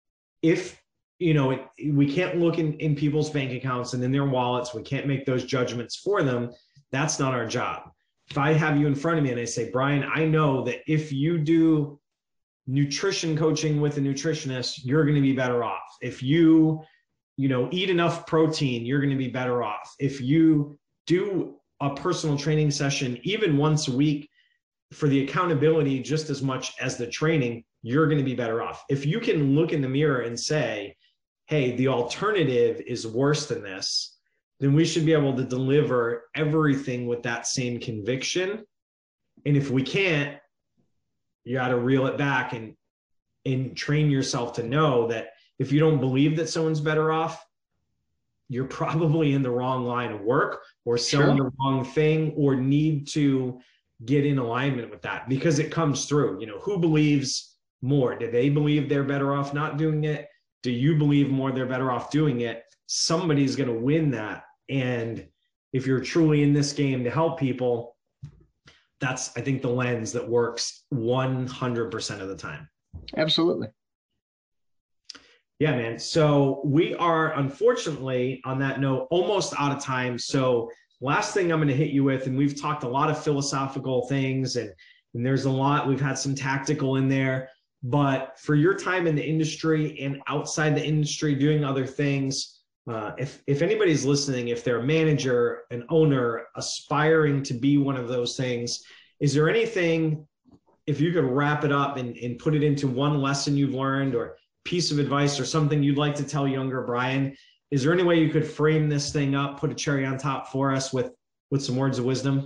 we can't look in people's bank accounts and in their wallets, we can't make those judgments for them. That's not our job. If I have you in front of me and I say, Brian, I know that if you do nutrition coaching with a nutritionist, you're going to be better off. If you eat enough protein, you're going to be better off. If you do a personal training session, even once a week, for the accountability just as much as the training, you're going to be better off. If you can look in the mirror and say, hey, the alternative is worse than this, then we should be able to deliver everything with that same conviction. And if we can't, you got to reel it back and train yourself to know that if you don't believe that someone's better off, you're probably in the wrong line of work or selling the wrong thing, or need to get in alignment with that, because it comes through. You know, who believes more? Do they believe they're better off not doing it? Do you believe more they're better off doing it? Somebody's going to win that. And if you're truly in this game to help people, that's, I think, the lens that works 100% of the time. Absolutely. Yeah, man. So we are, unfortunately, on that note, almost out of time. So last thing I'm going to hit you with, and we've talked a lot of philosophical things, and there's a lot, we've had some tactical in there, but for your time in the industry and outside the industry doing other things, if anybody's listening, if they're a manager, an owner, aspiring to be one of those things, is there anything, if you could wrap it up and put it into one lesson you've learned or piece of advice or something you'd like to tell younger Brian, is there any way you could frame this thing up, put a cherry on top for us with some words of wisdom?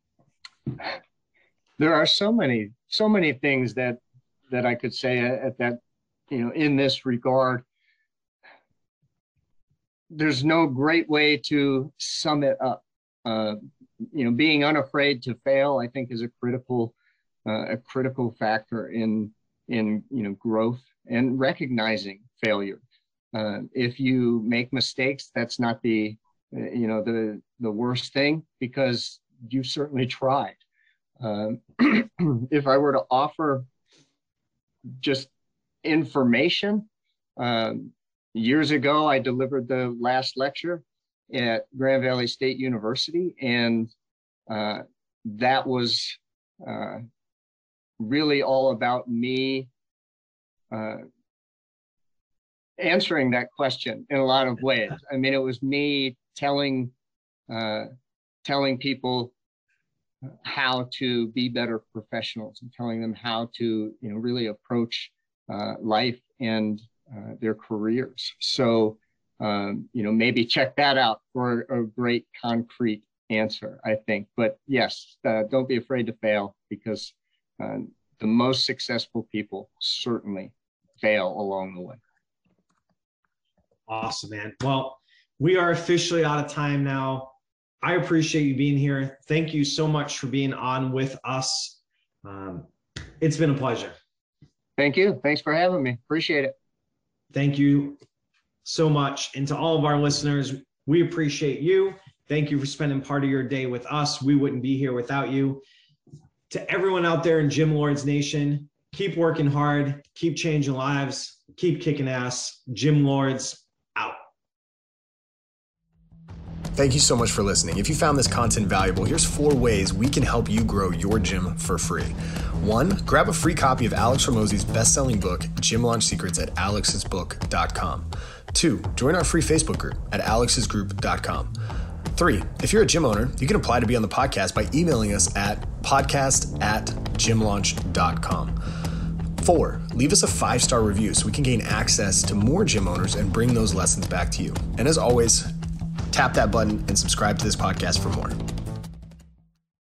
There are so many things that I could say at that, in this regard. There's no great way to sum it up. Being unafraid to fail, I think, is a critical factor in growth and recognizing failure. If you make mistakes, that's not the worst thing, because you certainly tried. If I were to offer just information, years ago, I delivered the last lecture at Grand Valley State University, and that was really all about me answering that question in a lot of ways. I mean, it was me telling people how to be better professionals and telling them how to, really approach life and their careers. So, maybe check that out for a great concrete answer, I think. But yes, don't be afraid to fail, because the most successful people certainly fail along the way. Awesome, man. Well, we are officially out of time now. I appreciate you being here. Thank you so much for being on with us. It's been a pleasure. Thank you. Thanks for having me. Appreciate it. Thank you so much. And to all of our listeners, we appreciate you. Thank you for spending part of your day with us. We wouldn't be here without you. To everyone out there in Gym Lords Nation, keep working hard, keep changing lives, keep kicking ass. Gym Lords out. Thank you so much for listening. If you found this content valuable, here's 4 ways we can help you grow your gym for free. 1, grab a free copy of Alex Hormozi's best-selling book, Gym Launch Secrets, at alexsbook.com. 2, join our free Facebook group at alexsgroup.com. 3, if you're a gym owner, you can apply to be on the podcast by emailing us at podcast@gymlaunch.com. 4, leave us a 5-star review so we can gain access to more gym owners and bring those lessons back to you. And as always, tap that button and subscribe to this podcast for more.